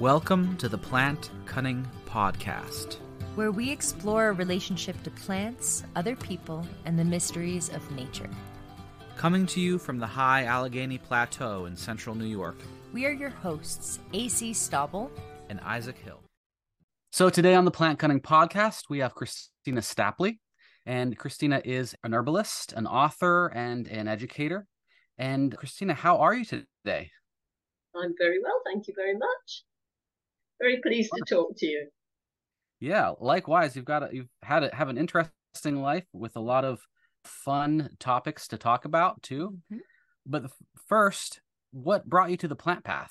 Welcome to the Plant Cunning Podcast, where we explore our relationship to plants, other people, and the mysteries of nature. Coming to you from the high Allegheny Plateau in central New York. We are your hosts, A.C. Stauble and Isaac Hill. So today on the Plant Cunning Podcast, we have Christina Stapley. And Christina is an herbalist, an author, and an educator. And Christina, how are you today? I'm very well, thank you very much. Very pleased to talk to you. Yeah, likewise. You've have an interesting life with a lot of fun topics to talk about too. Mm-hmm. But first, what brought you to the plant path?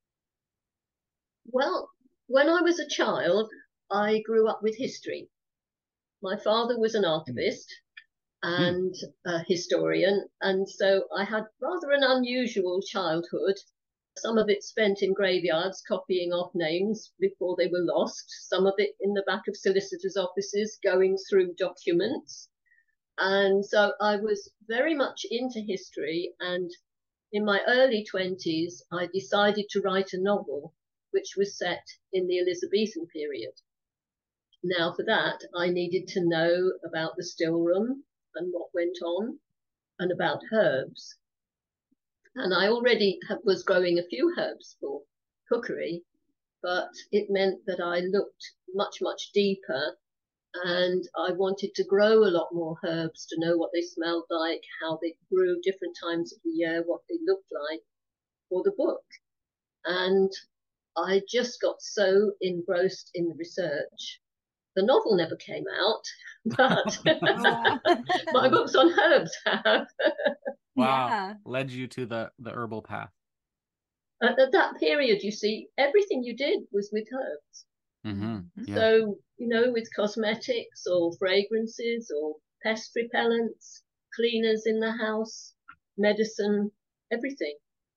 Well, when I was a child, I grew up with history. My father was an archivist and a historian, and so I had rather an unusual childhood. Some of it spent in graveyards copying off names before they were lost, some of it in the back of solicitors' offices going through documents. And so I was very much into history, and in my early 20s, I decided to write a novel which was set in the Elizabethan period. Now, for that, I needed to know about the still room and what went on, and about herbs. And I already was growing a few herbs for cookery, but it meant that I looked much, much deeper, and I wanted to grow a lot more herbs to know what they smelled like, how they grew different times of the year, what they looked like for the book. And I just got so engrossed in the research. The novel never came out, but my books on herbs have. Wow, yeah. Led you to the herbal path. At that period, you see, everything you did was with herbs. Mm-hmm. Yeah. So, with cosmetics or fragrances or pest repellents, cleaners in the house, medicine, everything.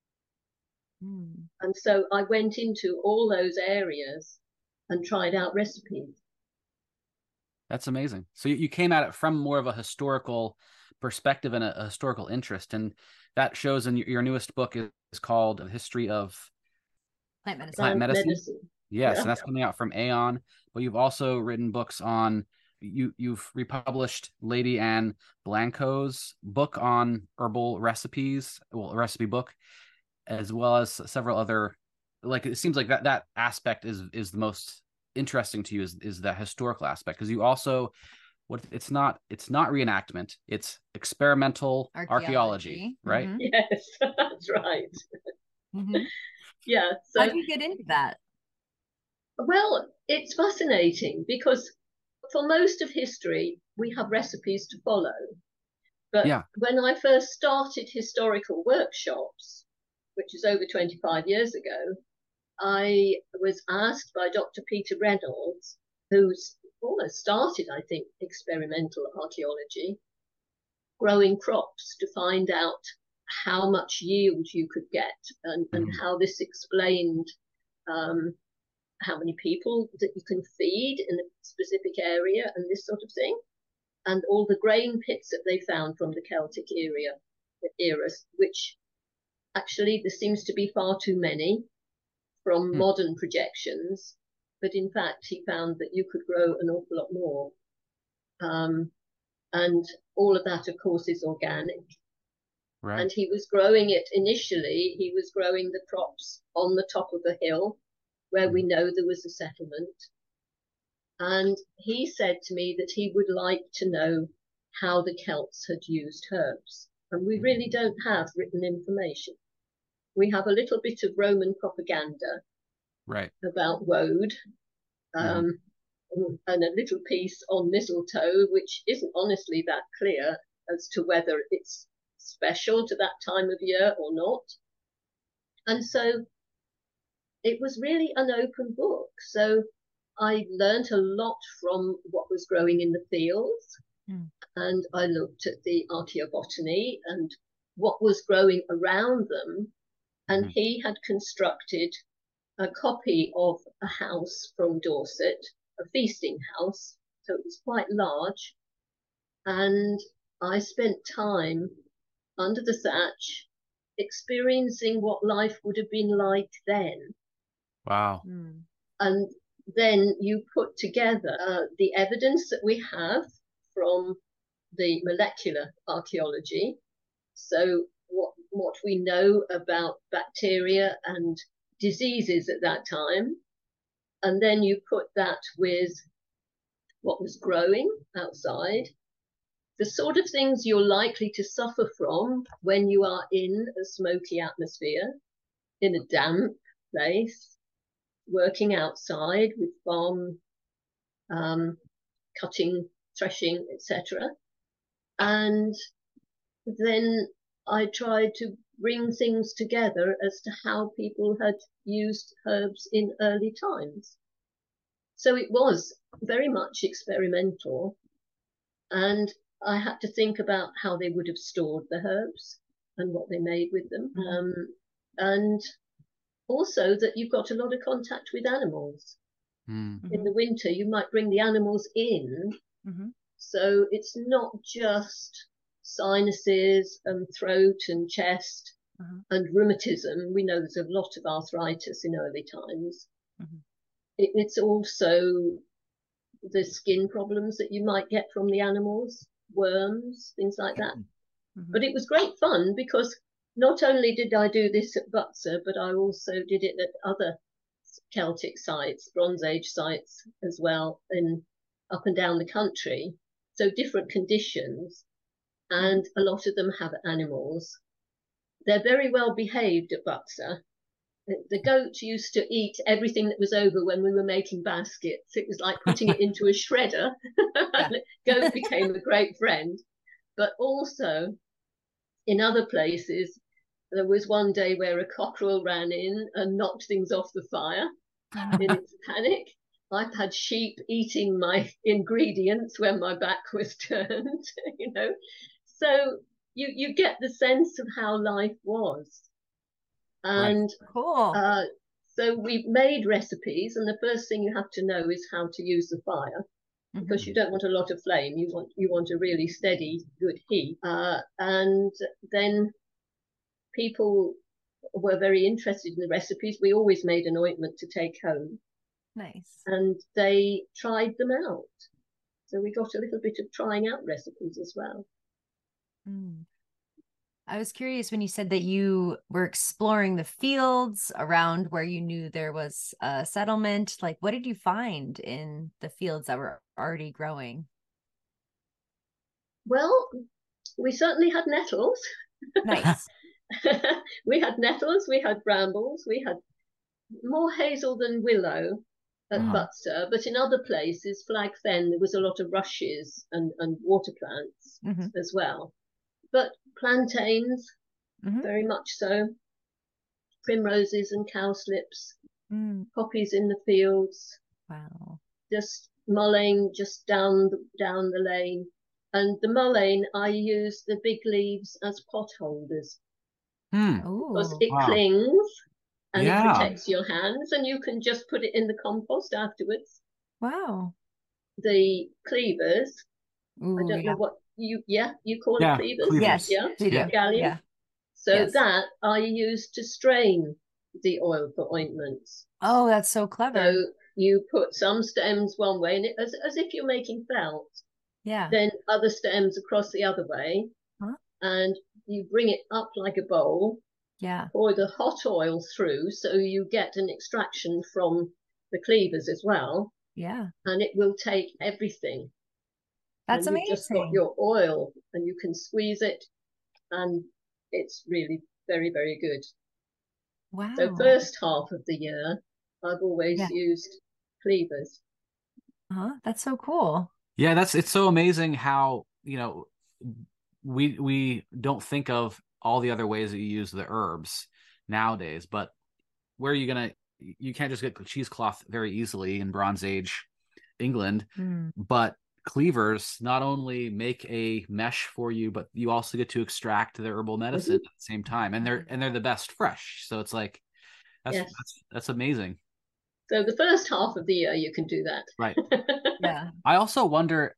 And so I went into all those areas and tried out recipes. That's amazing. So you came at it from more of a historical perspective and a historical interest, and that shows in your newest book is called A History of Plant Medicine. Plant medicine. Yes, yeah. And that's coming out from Aeon. But you've also written books on, you've republished Lady Anne Blanco's book on herbal recipes, well, a recipe book, as well as several other, like, it seems like that aspect is the most interesting to you is that historical aspect, because you also it's not reenactment, it's experimental archaeology, right? Mm-hmm. Yes, that's right. Mm-hmm. Yeah. So how do you get into that? Well, it's fascinating because for most of history we have recipes to follow, but when I first started historical workshops, which is over 25 years ago, I was asked by Dr. Peter Reynolds, who's almost started, I think, experimental archaeology, growing crops to find out how much yield you could get and how this explained how many people that you can feed in a specific area and this sort of thing. And all the grain pits that they found from the Celtic era, which actually there seems to be far too many from modern projections, but in fact he found that you could grow an awful lot more. And all of that, of course, is organic. Right. And he was growing it initially, he was growing the crops on the top of a hill where we know there was a settlement. And he said to me that he would like to know how the Celts had used herbs. And we really don't have written information. We have a little bit of Roman propaganda, right, about woad, and a little piece on mistletoe, which isn't honestly that clear as to whether it's special to that time of year or not. And so it was really an open book. So I learned a lot from what was growing in the fields, and I looked at the archaeobotany and what was growing around them. And he had constructed a copy of a house from Dorset, a feasting house, so it was quite large. And I spent time under the thatch experiencing what life would have been like then. Wow. And then you put together the evidence that we have from the molecular archaeology. So what we know about bacteria and diseases at that time. And then you put that with what was growing outside, the sort of things you're likely to suffer from when you are in a smoky atmosphere, in a damp place, working outside with farm cutting, threshing, etc. And then I tried to bring things together as to how people had used herbs in early times. So it was very much experimental, and I had to think about how they would have stored the herbs and what they made with them. And also that you've got a lot of contact with animals. Mm-hmm. In the winter, you might bring the animals in. So it's not just sinuses and throat and chest and rheumatism. We know there's a lot of arthritis in early times. It's also the skin problems that you might get from the animals, worms, things like that. But it was great fun because not only did I do this at Butser, but I also did it at other Celtic sites, Bronze Age sites as well, up and down the country. So different conditions, and a lot of them have animals. They're very well behaved at Butser. The goat used to eat everything that was over when we were making baskets. It was like putting it into a shredder. The goat became a great friend. But also, in other places, there was one day where a cockerel ran in and knocked things off the fire in its panic. I've had sheep eating my ingredients when my back was turned, you know. So you get the sense of how life was. And cool. So we made recipes, and the first thing you have to know is how to use the fire, because you don't want a lot of flame. You want a really steady, good heat. And then people were very interested in the recipes. We always made an ointment to take home. Nice. And they tried them out. So we got a little bit of trying out recipes as well. I was curious when you said that you were exploring the fields around where you knew there was a settlement. Like, what did you find in the fields that were already growing? Well, we certainly had nettles. Nice. We had nettles, we had brambles, we had more hazel than willow at Butser, but in other places, Flag Fen, there was a lot of rushes and water plants as well. But plantains, very much so, primroses and cowslips, poppies in the fields. Wow. Just mullein just down the lane. And the mullein, I use the big leaves as pot holders. Because it clings and it protects your hands, and you can just put it in the compost afterwards. Wow. The cleavers, I don't know what you call it cleavers? Yes. Yeah. Gallium. Yeah. So that I use to strain the oil for ointments. Oh, that's so clever. So you put some stems one way, and as if you're making felt. Yeah. Then other stems across the other way, and you bring it up like a bowl. Yeah. Pour the hot oil through, so you get an extraction from the cleavers as well. Yeah. And it will take everything. That's amazing. You've just got your oil, and you can squeeze it, and it's really very, very good. Wow. So first half of the year, I've always used cleavers. That's so cool. Yeah, it's so amazing how, you know, we don't think of all the other ways that you use the herbs nowadays, but where are you can't just get cheesecloth very easily in Bronze Age England, but cleavers not only make a mesh for you, but you also get to extract the herbal medicine at the same time, and they're the best fresh. So it's like that's amazing. So the first half of the year you can do that. Right. Yeah. I also wonder,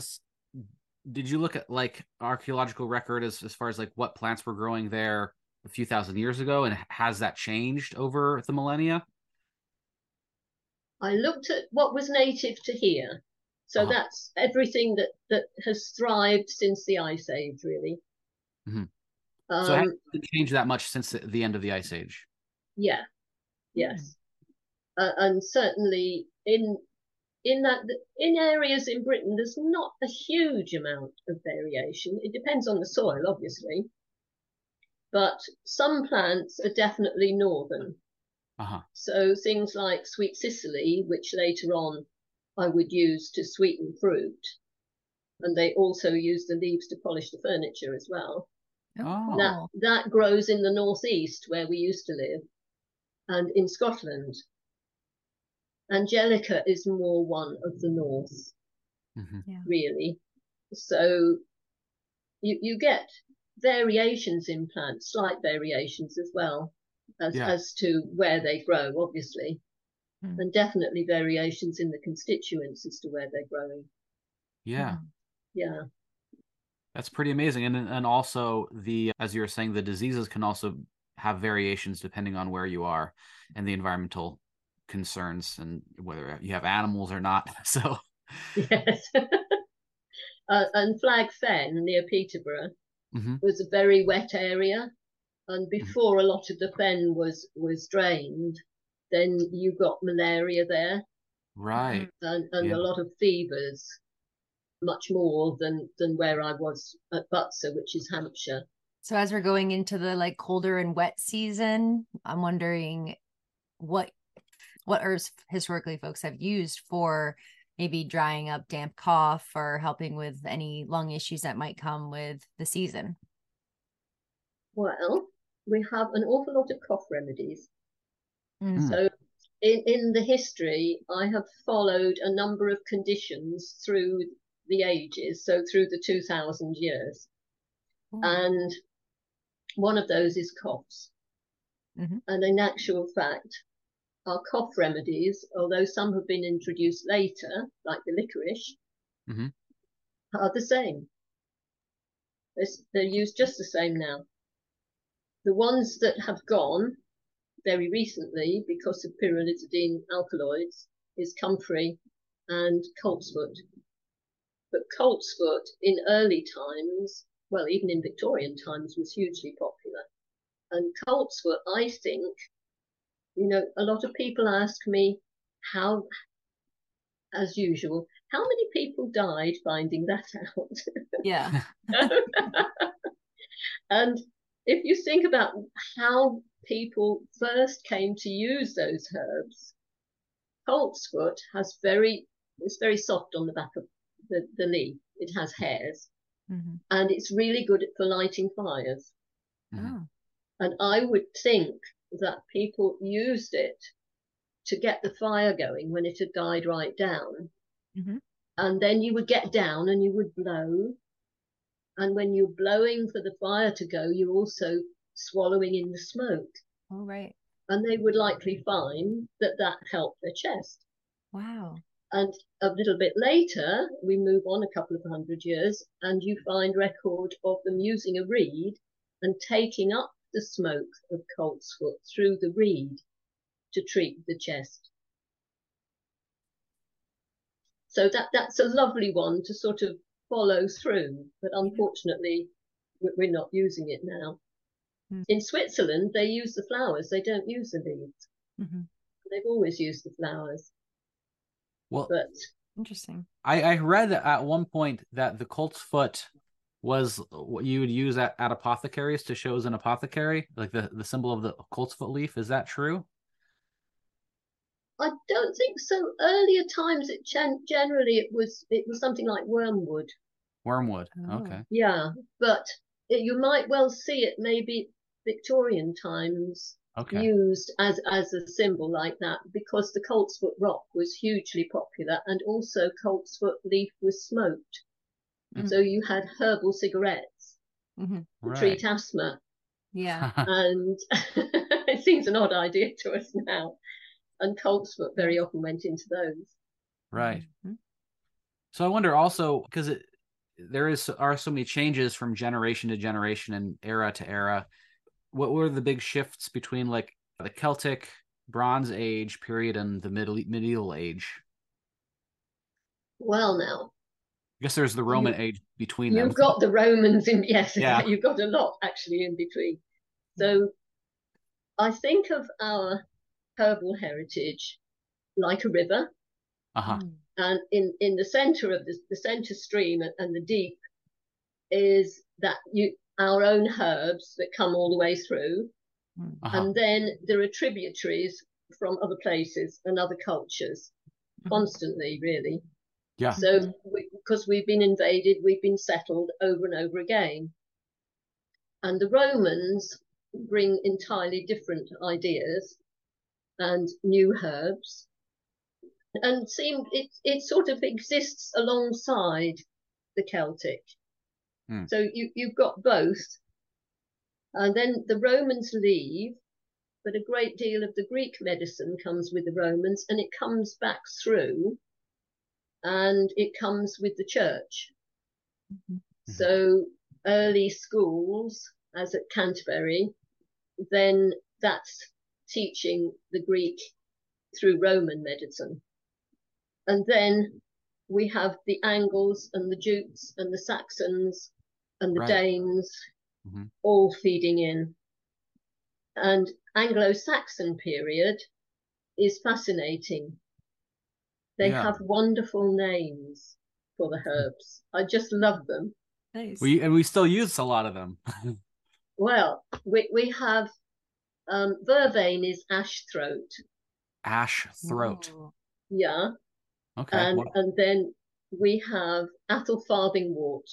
did you look at like archaeological record as far as like what plants were growing there a few thousand years ago, and has that changed over the millennia? I looked at what was native to here. So that's everything that has thrived since the Ice Age, really. Mm-hmm. So it hasn't changed that much since the end of the Ice Age. Yeah, yes. And certainly in areas in Britain, there's not a huge amount of variation. It depends on the soil, obviously. But some plants are definitely northern. So things like sweet cicely, which later on I would use to sweeten fruit, and they also use the leaves to polish the furniture as well. That grows in the northeast where we used to live, and in Scotland. Angelica is more one of the north, really. So you get variations in plants, slight variations as well, as to where they grow, obviously. And definitely variations in the constituents as to where they're growing. Yeah. Yeah. That's pretty amazing. And also as you were saying, the diseases can also have variations depending on where you are and the environmental concerns and whether you have animals or not. So yes. And Flag Fen near Peterborough was a very wet area. And before a lot of the fen was drained, then you got malaria there. Right. And a lot of fevers, much more than where I was at Butser, which is Hampshire. So as we're going into the like colder and wet season, I'm wondering what herbs historically folks have used for maybe drying up damp cough or helping with any lung issues that might come with the season. Well, we have an awful lot of cough remedies. So in the history, I have followed a number of conditions through the ages, so through the 2000 years. And one of those is coughs. And in actual fact, our cough remedies, although some have been introduced later, like the licorice, are the same. They're used just the same now. The ones that have gone very recently because of pyrrolizidine alkaloids is comfrey and coltsfoot. But coltsfoot in early times, well, even in Victorian times, was hugely popular. And coltsfoot, I think, a lot of people ask me how, as usual, how many people died finding that out? Yeah. And if you think about how people first came to use those herbs, coltsfoot it's very soft on the back of the leaf. It has hairs, and it's really good for lighting fires. And I would think that people used it to get the fire going when it had died right down. And then you would get down and you would blow. And when you're blowing for the fire to go, you're also swallowing in the smoke. Oh, right. And they would likely find that helped their chest. Wow. And a little bit later, we move on a couple of 100 years, and you find record of them using a reed and taking up the smoke of coltsfoot through the reed to treat the chest. So that's a lovely one to sort of follow through, but unfortunately, we're not using it now. In Switzerland, they use the flowers. They don't use the leaves. They've always used the flowers. Well, but interesting. I read at one point that the coltsfoot was what you would use at apothecaries to show as an apothecary, like the symbol of the coltsfoot leaf. Is that true? I don't think so. Earlier times, generally it was something like wormwood. Wormwood. Okay. Yeah, but you might well see it maybe Victorian times used as a symbol like that, because the coltsfoot rock was hugely popular, and also coltsfoot leaf was smoked. So you had herbal cigarettes to treat asthma. Yeah. And it seems an odd idea to us now. And coltsfoot very often went into those. Right. So I wonder also, because there are so many changes from generation to generation and era to era. What were the big shifts between like the Celtic Bronze Age period and the medieval age? Well, now I guess there's the Roman you age between them. you've got the Romans in, yes, Yeah. you've got a lot actually in between. So I think of our herbal heritage like a river, Uh-huh. and in the center of the center stream and the deep is that our own herbs that come all the way through, Uh-huh. and then there are tributaries from other places and other cultures constantly, really. Yeah. So because we've been invaded, we've been settled over and over again, and the Romans bring entirely different ideas and new herbs, and it sort of exists alongside the Celtic. So you've got both, and then the Romans leave, but a great deal of the Greek medicine comes with the Romans, and it comes back through, and it comes with the church. So early schools, as at Canterbury, then that's teaching the Greek through Roman medicine. And then we have the Angles and the Jutes and the Saxons and the Danes all feeding in. And Anglo-Saxon period is fascinating. They have wonderful names for the herbs. I just love them. Nice. We still use a lot of them. Well, we have vervain is ash throat. Ash throat. Ooh. Yeah. Okay. And then we have Athel farthingwort.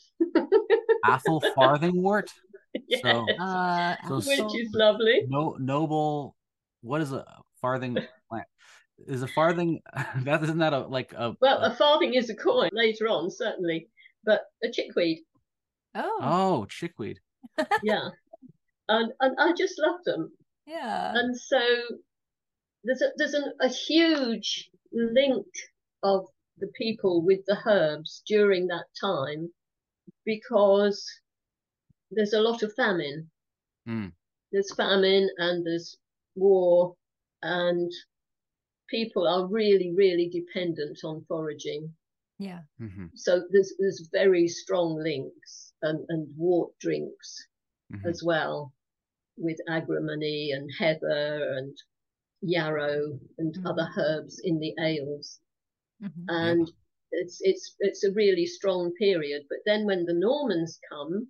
Athel farthingwort? Yes. So which is lovely. Noble. What is a farthing plant? Is a farthing that isn't that a farthing is a coin later on, certainly, but a chickweed. Oh, chickweed. Yeah. And I just love them. Yeah. And so there's a huge link of the people with the herbs during that time, because there's a lot of famine. There's famine and there's war, and people are really, really dependent on foraging. Yeah. So there's very strong links, and wort drinks as well, with agrimony and heather and yarrow and other herbs in the ales. And it's a really strong period. But then when the Normans come,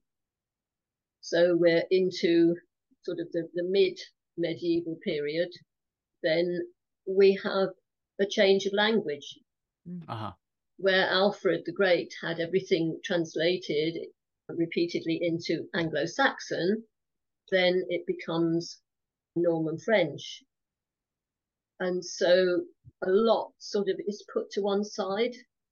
so we're into sort of the mid-medieval period, then we have a change of language, where Alfred the Great had everything translated repeatedly into Anglo-Saxon, then it becomes Norman French. And so a lot sort of is put to one side,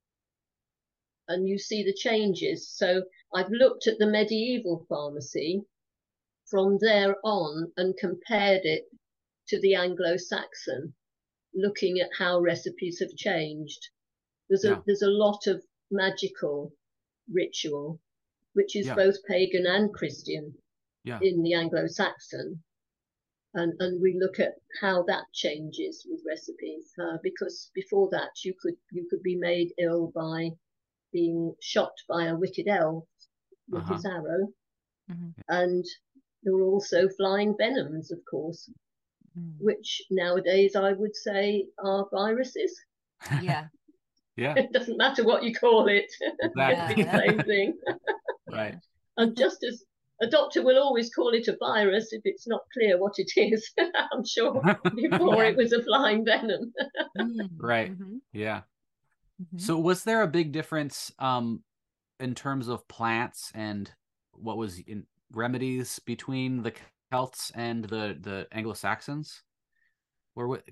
and you see the changes. So I've looked at the medieval pharmacy from there on and compared it to the Anglo-Saxon, looking at how recipes have changed. There's a lot of magical ritual, which is both pagan and Christian in the Anglo-Saxon. And we look at how that changes with recipes, because before that you could be made ill by being shot by a wicked elf with his arrow, and there were also flying venoms, of course, which nowadays I would say are viruses. Yeah. It doesn't matter what you call it. Exactly. It's the same thing. Right. And just as a doctor will always call it a virus if it's not clear what it is, I'm sure before it was a flying venom. Right. Yeah. So was there a big difference in terms of plants and what was in remedies between the Celts and the Anglo-Saxons? Or what?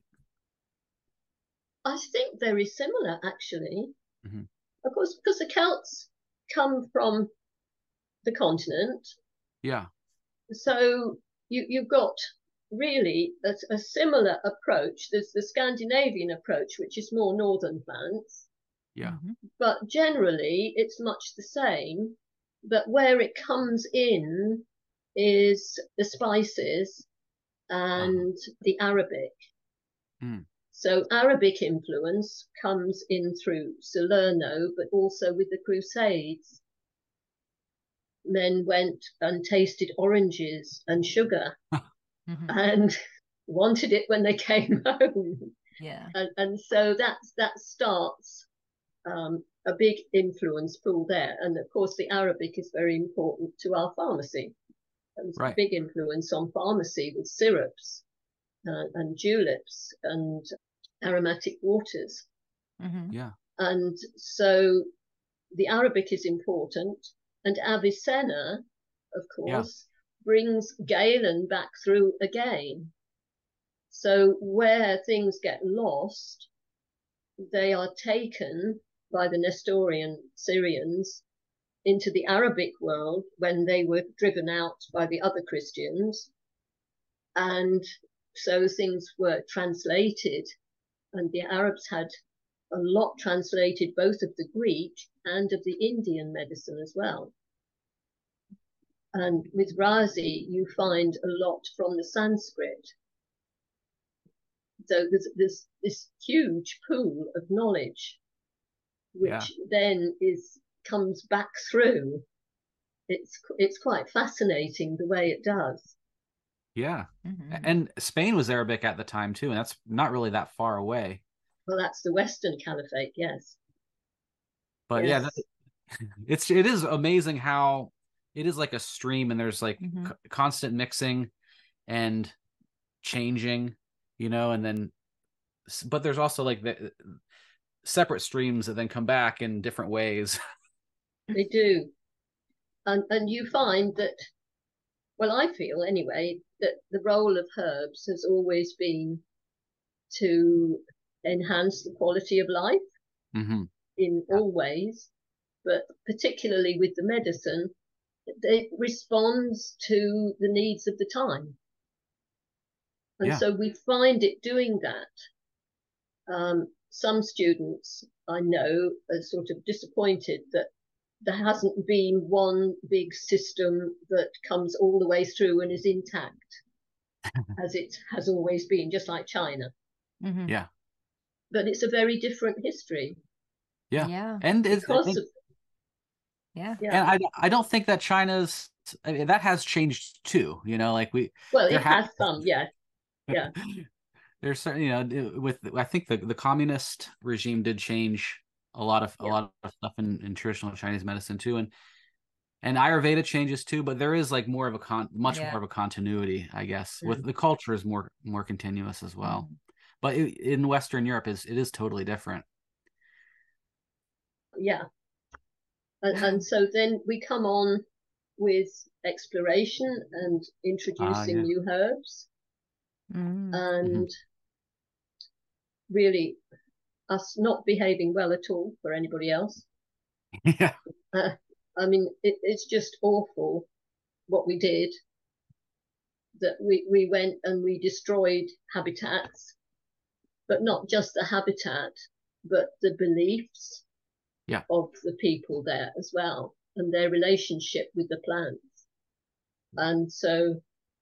I think very similar, actually. Of course, because the Celts come from the continent. Yeah. So you've got really a similar approach. There's the Scandinavian approach, which is more northern plants. Yeah. But generally, it's much the same. But where it comes in is the spices and the Arabic. Mm. So Arabic influence comes in through Salerno, but also with the Crusades. Men went and tasted oranges and sugar and wanted it when they came home. Yeah. And so that starts a big influence pool there. And of course, the Arabic is very important to our pharmacy. There's a big influence on pharmacy with syrups and juleps and aromatic waters. Yeah. And so the Arabic is important. And Avicenna, of course, brings Galen back through again. So where things get lost, they are taken by the Nestorian Syrians into the Arabic world when they were driven out by the other Christians. And so things were translated, and the Arabs had a lot translated, both of the Greek and of the Indian medicine as well. And with Razi, you find a lot from the Sanskrit. So there's this huge pool of knowledge, which then comes back through. It's quite fascinating the way it does. Yeah. And Spain was Arabic at the time too, and that's not really that far away. Well, that's the Western Caliphate, yes. But yes. it is amazing how it is like a stream, and there's like constant mixing and changing, and then, but there's also like the separate streams that then come back in different ways. They do. And you find that, well, I feel anyway, that the role of herbs has always been to enhance the quality of life in all ways, but particularly with the medicine, it responds to the needs of the time. And so we find it doing that. Some students I know are sort of disappointed that there hasn't been one big system that comes all the way through and is intact as it has always been, just like China. Yeah. But it's a very different history. Yeah. And and I don't think that China's, I mean, that has changed too, like it has some, yeah. There's certain, with, I think the communist regime did change a lot of stuff in traditional Chinese medicine too, and Ayurveda changes too, but there is like more of a more of a continuity, I guess. With the culture is more continuous as well. But in Western Europe it is totally different. Yeah. And so then we come on with exploration and introducing new herbs. And really us not behaving well at all for anybody else. Yeah. I mean, it's just awful what we did, that we went and we destroyed habitats, but not just the habitat, but the beliefs of the people there as well, and their relationship with the plants. And so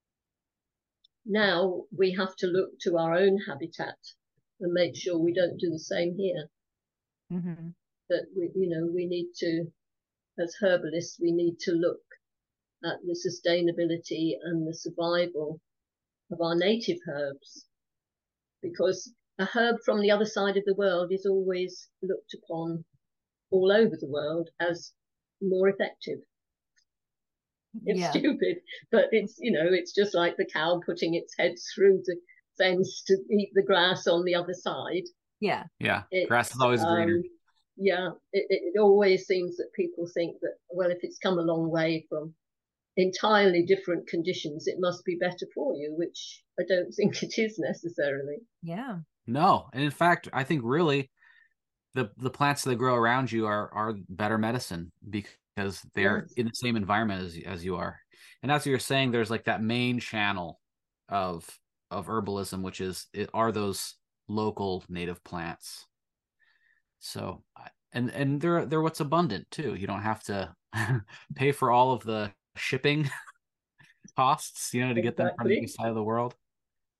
now we have to look to our own habitat and make sure we don't do the same here. That we need to, as herbalists, we need to look at the sustainability and the survival of our native herbs, because a herb from the other side of the world is always looked upon all over the world as more effective. It's stupid, but it's just like the cow putting its head through the fence to eat the grass on the other side. Yeah. Grass is always greener. It always seems that people think that, well, if it's come a long way from entirely different conditions, it must be better for you, which I don't think it is necessarily. No, and in fact, I think really the plants that grow around you are better medicine because they're in the same environment as you are. And as you're saying, there's like that main channel of herbalism, which are those local native plants. So, and they're what's abundant too. You don't have to pay for all of the shipping costs, to get them from the east side of the world.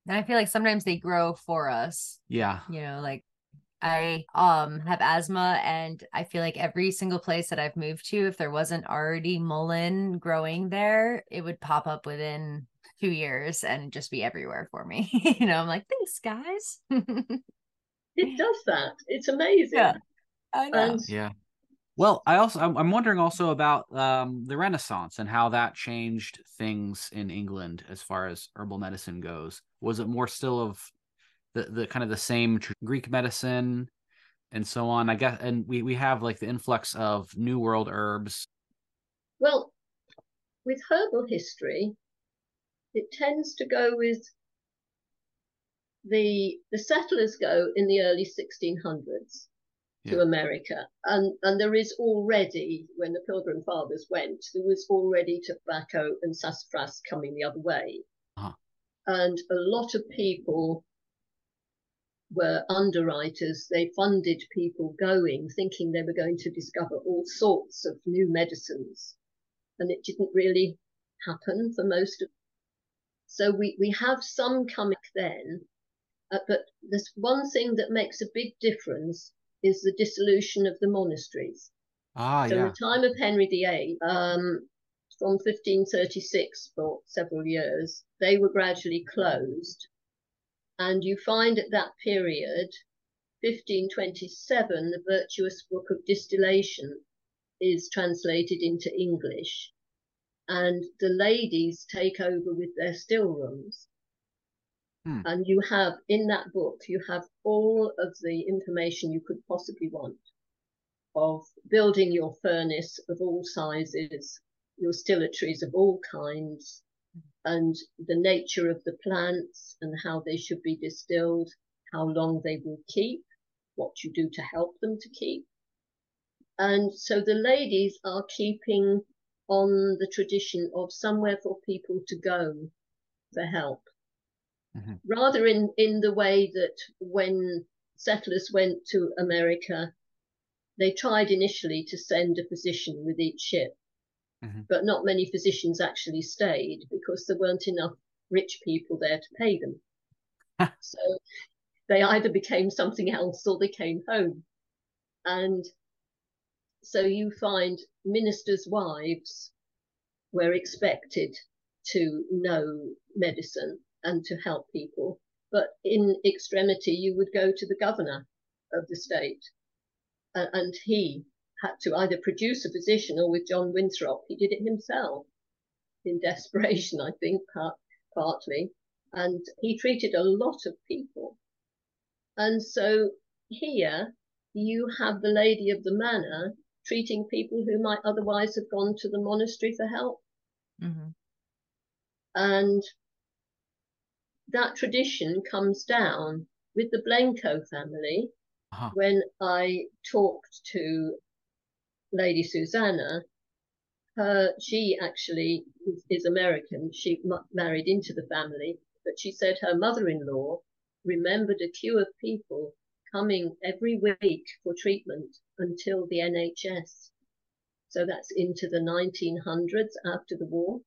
And I feel like sometimes they grow for us. Yeah. You know, like I have asthma, and I feel like every single place that I've moved to, if there wasn't already mullein growing there, it would pop up within 2 years and just be everywhere for me. You know, I'm like, thanks, guys. It does that. It's amazing. Yeah, I And know. Yeah. Well, I'm wondering also about the Renaissance and how that changed things in England as far as herbal medicine goes. Was it more still of the kind of the same Greek medicine and so on? I guess, and we have like the influx of New World herbs. well, with herbal history, it tends to go with the settlers go in the early 1600s to Yeah. America, and there is already, when the Pilgrim Fathers went, there was already tobacco and sassafras coming the other way, Uh-huh. and a lot of people were underwriters. They funded people going, thinking they were going to discover all sorts of new medicines, and it didn't really happen for most of. So we have some coming then, but there's one thing that makes a big difference is the dissolution of the monasteries. Ah, So in yeah. the time of Henry VIII, from 1536 for several years, they were gradually closed. And you find at that period, 1527, the Virtuous Book of Distillation is translated into English, and the ladies take over with their still rooms. And you have, in that book, you have all of the information you could possibly want of building your furnace of all sizes, your stilatories of all kinds, and the nature of the plants and how they should be distilled, how long they will keep, what you do to help them to keep. And so the ladies are keeping on the tradition of somewhere for people to go for help. Mm-hmm. Rather in the way that when settlers went to America, they tried initially to send a physician with each ship, mm-hmm. but not many physicians actually stayed because there weren't enough rich people there to pay them. So they either became something else or they came home. And so you find ministers' wives were expected to know medicine and to help people. But in extremity, you would go to the governor of the state, and he had to either produce a physician, or with John Winthrop, he did it himself in desperation, I think, partly. And he treated a lot of people. And so here you have the lady of the manor treating people who might otherwise have gone to the monastery for help. Mm-hmm. And that tradition comes down with the Blencowe family. Uh-huh. When I talked to Lady Susanna, she actually is American. She married into the family, but she said her mother-in-law remembered a queue of people coming every week for treatment until the NHS. So that's into the 1900s after the war,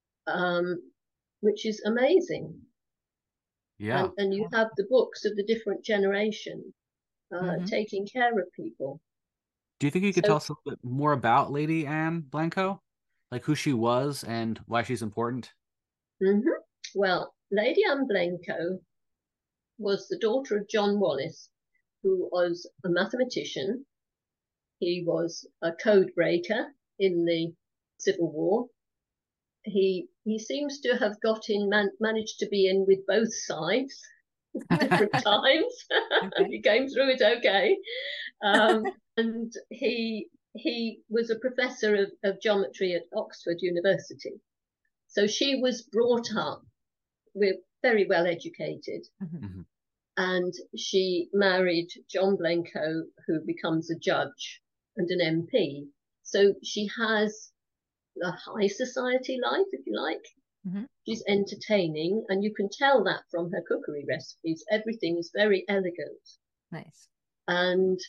which is amazing. Yeah. And you have the books of the different generations mm-hmm. taking care of people. Do you think you could tell us a little bit more about Lady Anne Blencowe? Like who she was and why she's important? Mm-hmm. Well, Lady Anne Blencowe was the daughter of John Wallis, who was a mathematician. He was a code breaker in the Civil War. He seems to have managed to be in with both sides different times. Okay. He came through it okay. And he was a professor of geometry at Oxford University. So she was brought up with very well educated. Mm-hmm. And she married John Blencowe, who becomes a judge and an MP. So she has a high society life, if you like. Mm-hmm. She's entertaining, and you can tell that from her cookery recipes. Everything is very elegant. Nice. And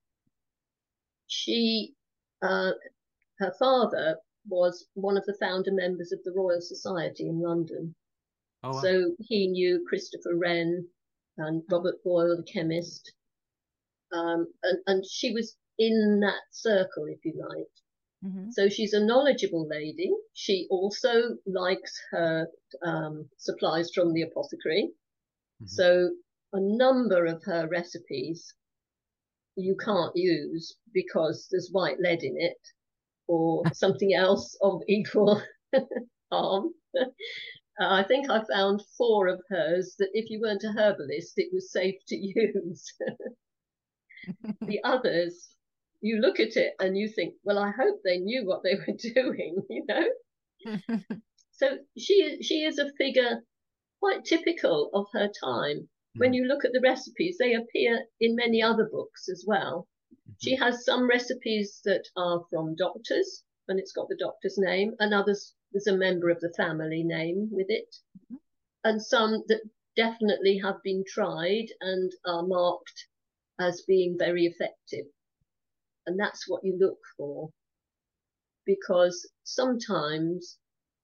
she, her father was one of the founder members of the Royal Society in London. Oh, wow. So he knew Christopher Wren and Robert Boyle, the chemist. And she was in that circle, if you like. Mm-hmm. So she's a knowledgeable lady. She also likes her supplies from the apothecary. Mhm. So a number of her recipes you can't use because there's white lead in it or something else of equal harm. I think I found 4 of hers that if you weren't a herbalist, it was safe to use. The others, you look at it and you think, well, I hope they knew what they were doing, you know? So she is a figure quite typical of her time. When you look at the recipes, they appear in many other books as well. She has some recipes that are from doctors, and it's got the doctor's name, and others, there's a member of the family name with it, and some that definitely have been tried and are marked as being very effective. And that's what you look for, because sometimes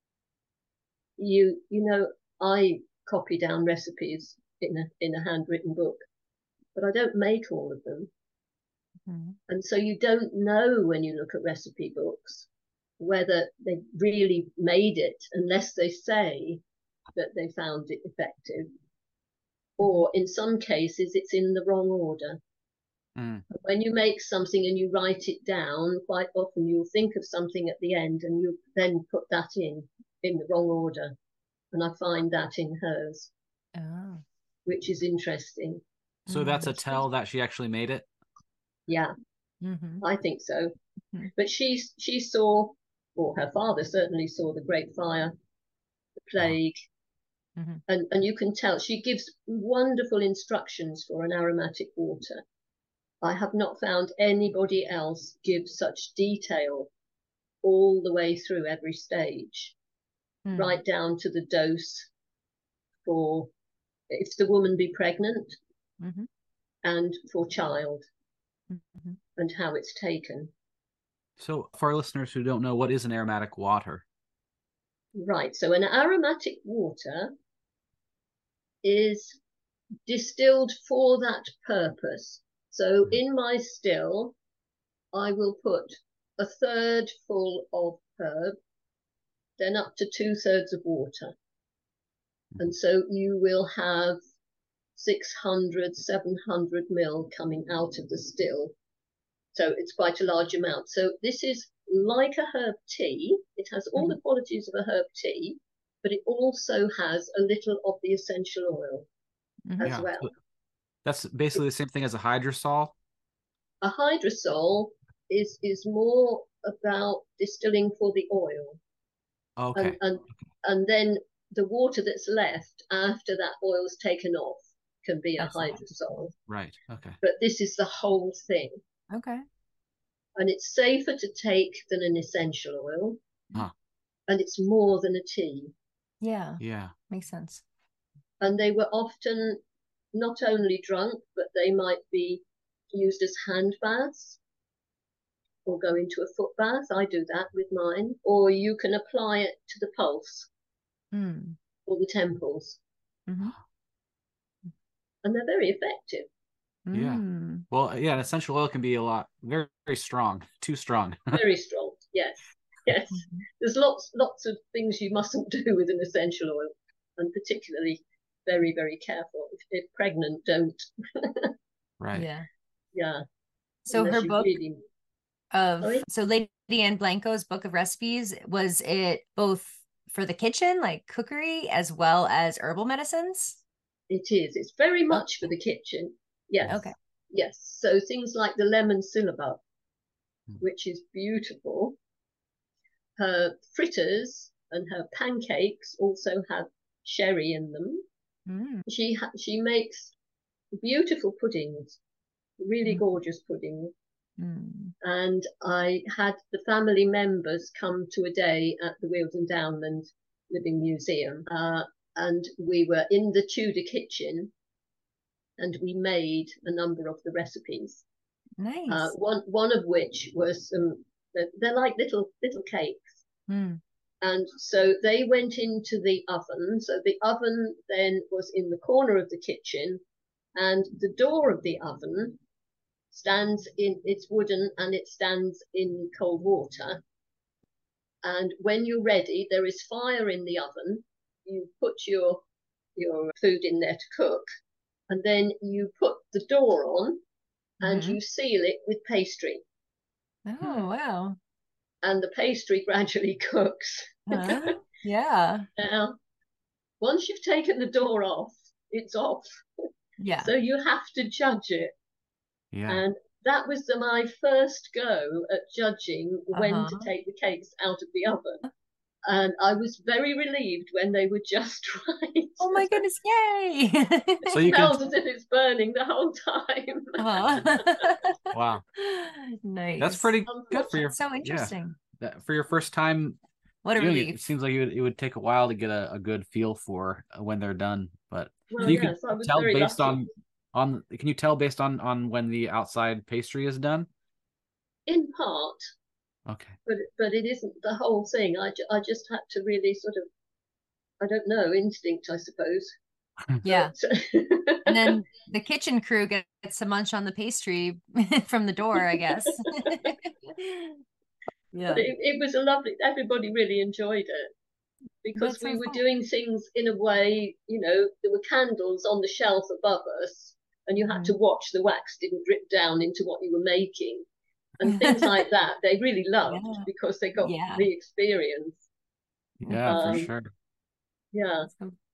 I copy down recipes in a handwritten book, but I don't make all of them. Mm-hmm. And so you don't know when you look at recipe books whether they really made it unless they say that they found it effective. Or in some cases, it's in the wrong order. Mm. When you make something and you write it down, quite often you'll think of something at the end and you then put that in the wrong order. And I find that in hers, Oh. which is interesting. So that's a tell that she actually made it? Yeah, Mm-hmm. I think so. Mm-hmm. But she saw, or her father certainly saw, the Great Fire, the plague, Mm-hmm. and you can tell she gives wonderful instructions for an aromatic water. I have not found anybody else give such detail all the way through every stage, Mm-hmm. right down to the dose for if the woman be pregnant, Mm-hmm. and for child, Mm-hmm. and how it's taken. So for our listeners who don't know, what is an aromatic water? Right, so an aromatic water is distilled for that purpose. So in my still, I will put 1/3 full of herb, then up to 2/3 of water. And so you will have 600, 700 ml coming out of the still. So it's quite a large amount. So this is like a herb tea. It has all the qualities of a herb tea, but it also has a little of the essential oil as well. So that's basically the same thing as a hydrosol. A hydrosol is more about distilling for the oil. Okay. And then the water that's left after that oil's taken off can be a That's hydrosol. Right. Okay. But this is the whole thing. Okay. And it's safer to take than an essential oil. Huh. And it's more than a tea. Yeah. Yeah. Makes sense. And they were often not only drunk, but they might be used as hand baths or go into a foot bath. I do that with mine. Or you can apply it to the pulse or the temples. Mm-hmm. And they're very effective. Yeah. Well, yeah, an essential oil can be a lot, very, very strong, too strong. Very strong. Yes. Yes. There's lots of things you mustn't do with an essential oil, and particularly very, very careful. If pregnant, don't. Right. Yeah. Yeah. So Unless her you book really... so Lady Anne Blanco's book of recipes, was it both for the kitchen, like cookery, as well as herbal medicines? It is. It's very much for the kitchen. Yes. Okay. Yes. So things like the lemon syllabub, which is beautiful. Her fritters and her pancakes also have sherry in them. She makes beautiful puddings, really gorgeous puddings. And I had the family members come to a day at the Wealdon Downland Living Museum, and we were in the Tudor kitchen, and we made a number of the recipes. Nice. One of which was they're like little cakes, And so they went into the oven. So the oven then was in the corner of the kitchen, and the door of the oven stands in, it's wooden and it stands in cold water. And when you're ready, there is fire in the oven. You put your food in there to cook, and then you put the door on and you seal it with pastry. Oh, wow. And the pastry gradually cooks. Yeah. Now, once you've taken the door off, it's off. Yeah. So you have to judge it. Yeah. And that was my first go at judging when to take the cakes out of the oven. And I was very relieved when they were just right. Oh my goodness, yay! So it smells as if it's burning the whole time. Wow. Nice. That's pretty good for your so interesting. Yeah, for your first time. What a relief. It seems like it would take a while to get a good feel for when they're done. But well, so you yes, can tell based lucky. on can you tell based on when the outside pastry is done? In part. Okay. But it isn't the whole thing. I just had to really sort of, I don't know, instinct, I suppose. Yeah. And then the kitchen crew gets to munch on the pastry from the door, I guess. Yeah. But it was a lovely, everybody really enjoyed it because we were doing things in a way, you know, there were candles on the shelf above us and you had to watch the wax didn't drip down into what you were making and things like that. They really loved because they got the experience. Yeah, for sure. Yeah.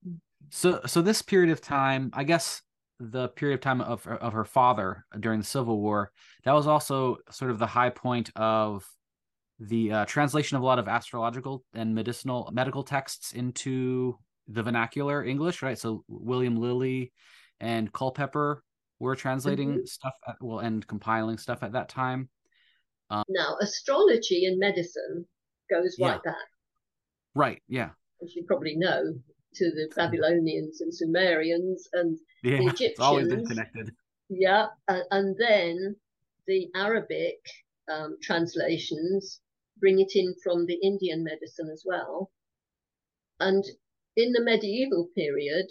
So this period of time, I guess the period of time of her father during the Civil War, that was also sort of the high point of the translation of a lot of astrological and medical texts into the vernacular English, right? So William Lilly and Culpeper were translating stuff, and compiling stuff at that time. Now, astrology and medicine goes right back. Right, yeah. As you probably know, to the Babylonians and Sumerians and the Egyptians. It's always been connected. Yeah, and then the Arabic translations bring it in from the Indian medicine as well. And in the medieval period,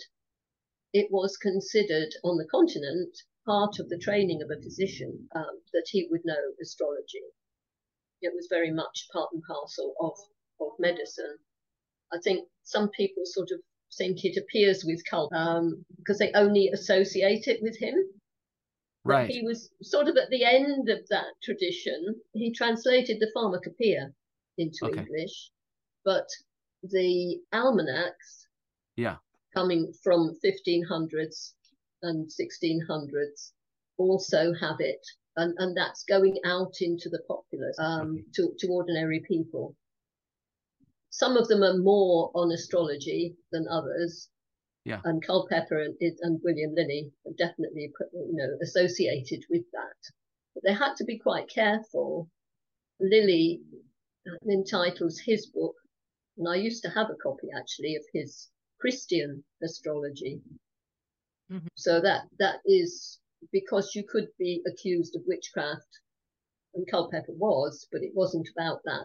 it was considered on the continent part of the training of a physician that he would know astrology. It was very much part and parcel of medicine. I think some people sort of think it appears with Culpeper because they only associate it with him. Right. But he was sort of at the end of that tradition. He translated the Pharmacopoeia into English, but the almanacs, coming from 1500s and 1600s, also have it, and that's going out into the populace, to ordinary people. Some of them are more on astrology than others. Yeah. And Culpeper and William Lilly are definitely, you know, associated with that. But they had to be quite careful. Lilly entitles his book, and I used to have a copy actually of his Christian astrology. So that is because you could be accused of witchcraft, and Culpeper was, but it wasn't about that.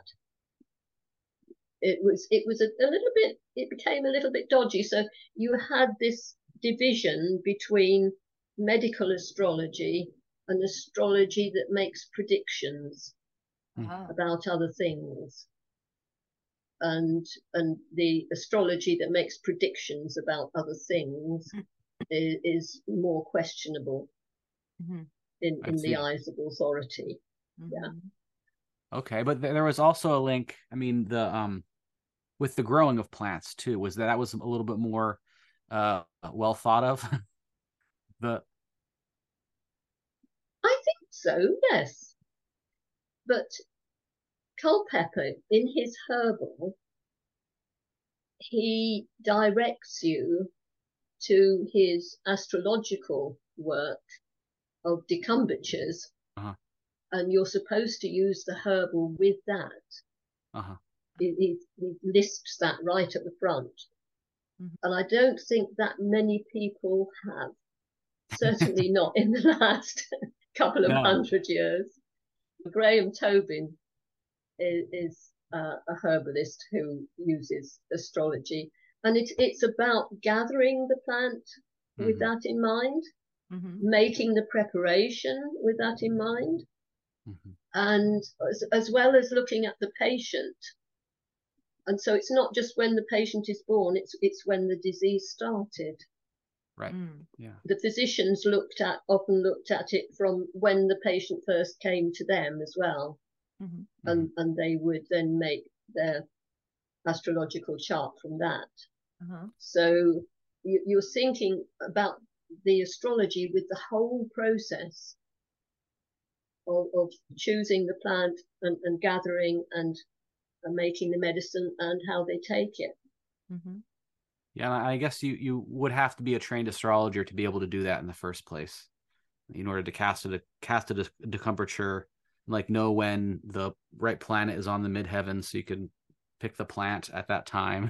It was a little bit, it became a little bit dodgy. So you had this division between medical astrology and astrology that makes predictions about other things, and the astrology that makes predictions about other things is more questionable in the eyes of authority. Yeah. Okay, but there was also a link. I mean, the with the growing of plants too, was that was a little bit more well thought of. I think so, yes. But Culpeper, in his herbal, he directs you to his astrological work of decumbatures, and you're supposed to use the herbal with that. He lists that right at the front. And I don't think that many people have. Certainly not in the last couple of 100 years. Graham Tobin is a herbalist who uses astrology, and it's about gathering the plant with that in mind, making the preparation with that in mind, and as well as looking at the patient. And so it's not just when the patient is born, it's when the disease started. Right. Yeah. The physicians often looked at it from when the patient first came to them as well. And they would then make their astrological chart from that. So you're thinking about the astrology with the whole process of choosing the plant and gathering and making the medicine and how they take it. Yeah, I guess you would have to be a trained astrologer to be able to do that in the first place, in order to cast a decumbrature, like know when the right planet is on the midheaven, so you can pick the plant at that time.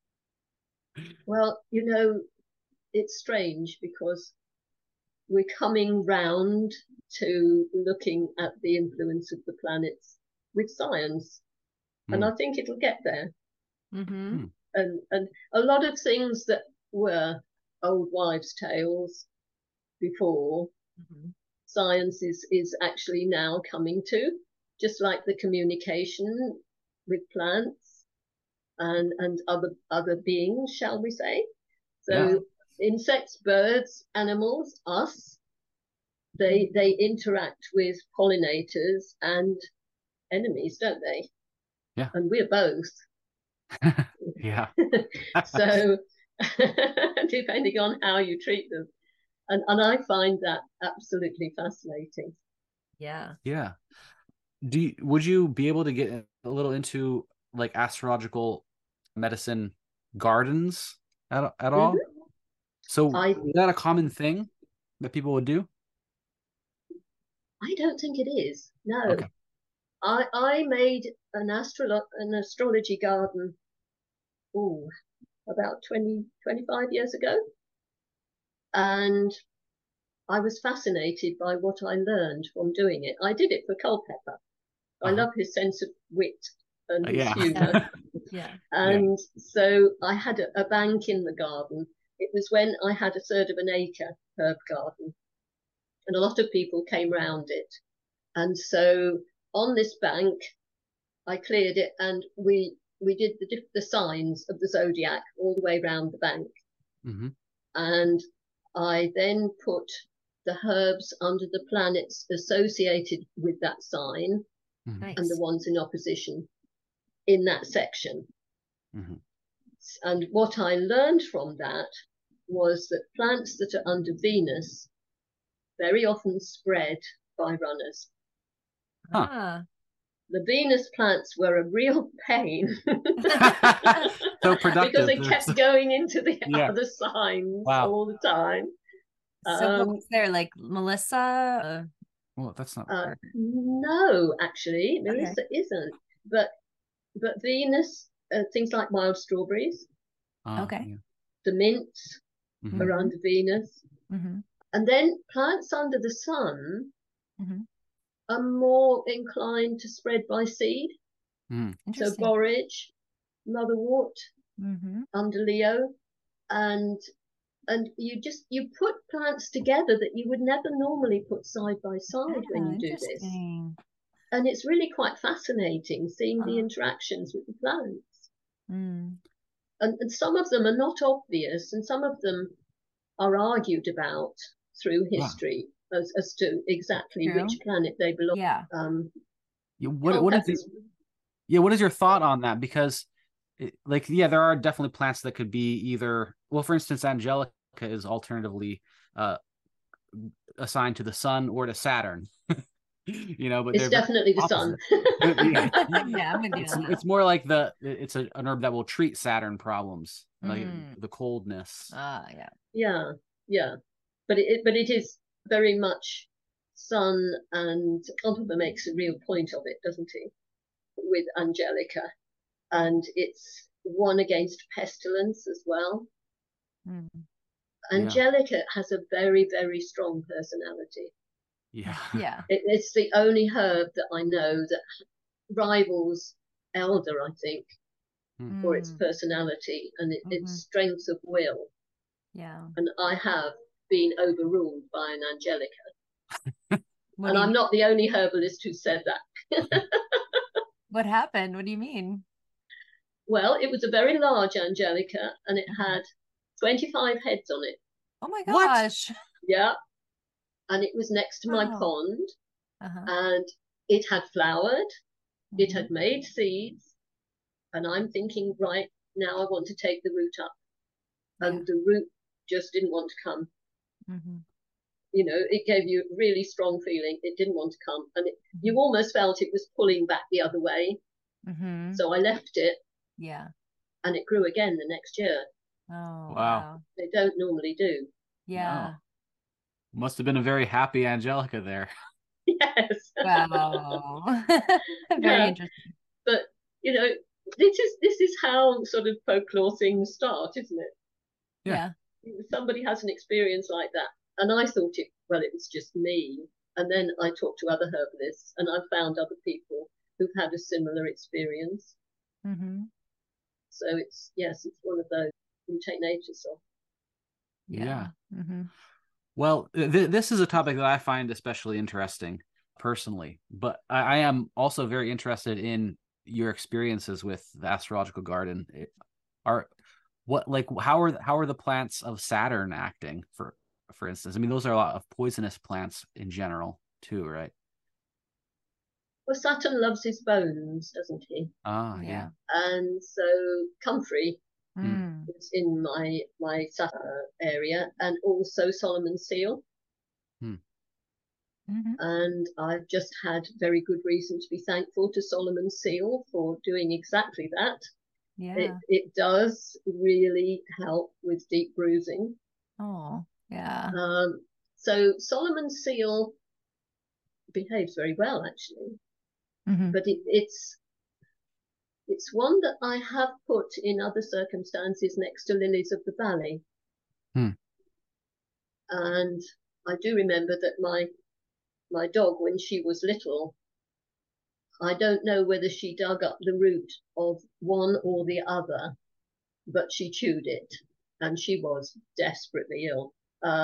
Well, it's strange because we're coming round to looking at the influence of the planets with science, and I think it'll get there. And a lot of things that were old wives' tales before, science is actually now coming to, just like the communication with plants and other beings, shall we say. So insects, birds, animals, us, they interact with pollinators and enemies, don't they? Yeah. And we're both. Yeah. So depending on how you treat them. And I find that absolutely fascinating. Yeah. Yeah. Would you be able to get a little into like astrological medicine gardens at all? So is that a common thing that people would do? I don't think it is. No. Okay. I made an astrology garden about 25 years ago. And I was fascinated by what I learned from doing it. I did it for Culpeper. I love his sense of wit and his humor. And so I had a bank in the garden. It was when I had 1/3 of an acre herb garden, and a lot of people came round it. And so on this bank, I cleared it, and we did the signs of the zodiac all the way around the bank. And I then put the herbs under the planets associated with that sign and the ones in opposition in that section. And what I learned from that was that plants that are under Venus very often spread by runners. The Venus plants were a real pain. So productive. Because they kept going into the other signs all the time. So what was there, like Melissa? Well, that's not. No, actually, Melissa isn't. But Venus, things like wild strawberries. The mints are under Venus. And then plants under the sun are more inclined to spread by seed. So borage, motherwort, under Leo, and you put plants together that you would never normally put side by side when you do this. And it's really quite fascinating seeing the interactions with the plants. And some of them are not obvious, and some of them are argued about through history as to exactly which planet they belong. What is your thought on that? Because there are definitely plants that could be either, well, for instance, Angelica is alternatively assigned to the sun or to Saturn. But it's definitely the sun. It's more like it's an herb that will treat Saturn problems, like the coldness. Yeah. But it is very much sun, and Culpeper makes a real point of it, doesn't he? With Angelica, and it's one against pestilence as well. Angelica has a very, very strong personality. It's the only herb that I know that rivals elder, I think, for its personality and its strength of will. Yeah. And I have been overruled by an Angelica. And I'm mean? not the only herbalist who said that. What happened? What do you mean? Well, it was a very large Angelica and it had 25 heads on it. Oh my What? gosh. Yeah. And it was next to my Wow. pond Uh-huh. and it had flowered, it had made seeds. And I'm thinking, right, now I want to take the root up. And the root just didn't want to come. You know, it gave you a really strong feeling. It didn't want to come. And you almost felt it was pulling back the other way. So I left it. Yeah. And it grew again the next year. Oh, Wow. They don't normally do. Yeah. No. Must have been a very happy Angelica there. Yes. Wow. Very interesting. But, you know, this is how sort of folklore things start, isn't it? Yeah. Somebody has an experience like that. And I thought it was just me. And then I talked to other herbalists and I found other people who've had a similar experience. So it's one of those you take notice of. Yeah. Well, this is a topic that I find especially interesting personally, but I am also very interested in your experiences with the astrological garden. How are the plants of Saturn acting, for instance? I mean, those are a lot of poisonous plants in general too, right? Well, Saturn loves his bones, doesn't he? Yeah. And so comfrey is in my Saturn area, and also Solomon's seal. And I've just had very good reason to be thankful to Solomon's seal for doing exactly that. Yeah. It does really help with deep bruising. Oh, yeah. So Solomon's seal behaves very well, actually. But it's one that I have put in other circumstances next to lilies of the valley. And I do remember that my dog, when she was little, I don't know whether she dug up the root of one or the other, but she chewed it and she was desperately ill.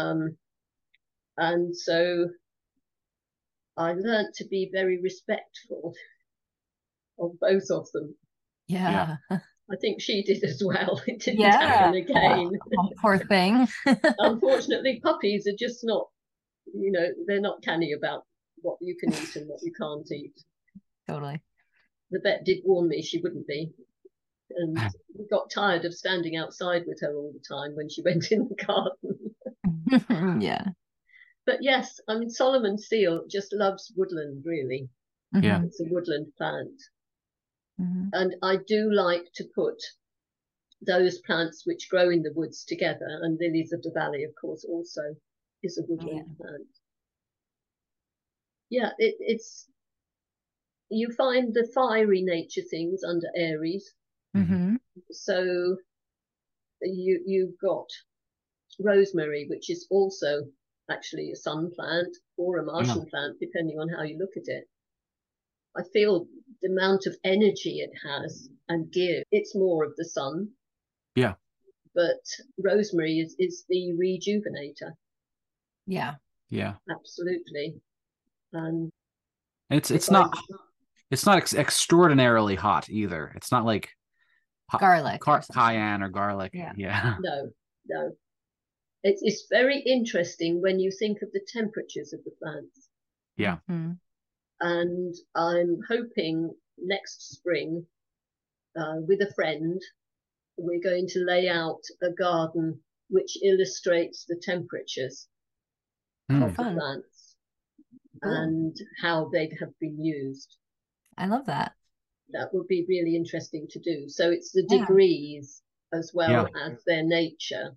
And so I learnt to be very respectful of both of them. Yeah. I think she did as well. It didn't happen again. Oh, poor thing. Unfortunately, puppies are just not, they're not canny about what you can eat and what you can't eat. Totally. The vet did warn me she wouldn't be. And we got tired of standing outside with her all the time when she went in the garden. Yeah. But yes, I mean, Solomon's seal just loves woodland, really. Yeah. It's a woodland plant. And I do like to put those plants which grow in the woods together, and lilies of the valley, of course, also is a woodland plant. Yeah, it's you find the fiery nature things under Aries. So you've got rosemary, which is also actually a sun plant or a Martian plant, depending on how you look at it. I feel the amount of energy it has and give, it's more of the sun. Yeah. But rosemary is the rejuvenator. Yeah. Yeah. Absolutely. And it's not extraordinarily hot either. It's not like garlic, cayenne or garlic. Yeah. No. It's very interesting when you think of the temperatures of the plants. Yeah. And I'm hoping next spring, with a friend, we're going to lay out a garden which illustrates the temperatures of the plants and how they have been used. I love that. That would be really interesting to do. So it's the degrees as well as their nature.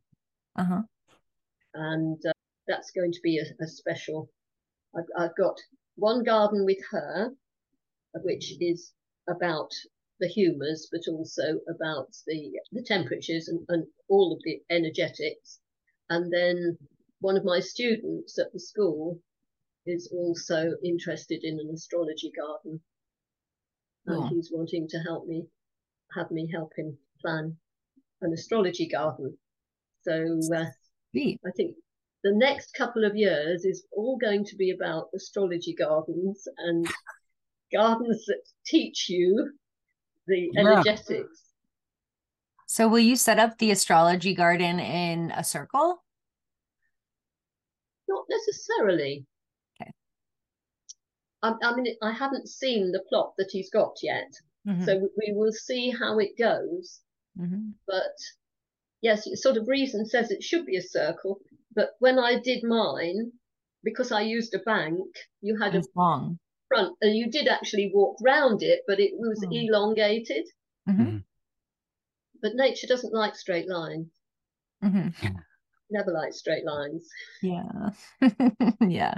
And that's going to be a special. I've got one garden with her, which is about the humours, but also about the temperatures and all of the energetics. And then one of my students at the school is also interested in an astrology garden. and Cool. he's wanting to have me help him plan an astrology garden. So Sweet. I think the next couple of years is all going to be about astrology gardens and gardens that teach you the energetics. So will you set up the astrology garden in a circle? Not necessarily. Okay. I mean, I haven't seen the plot that he's got yet, so we will see how it goes. But yes, sort of reason says it should be a circle. But when I did mine, because I used a bank, you had a long front, and you did actually walk round it, but it was elongated. But nature doesn't like straight lines. Never likes straight lines. Yeah. Yeah.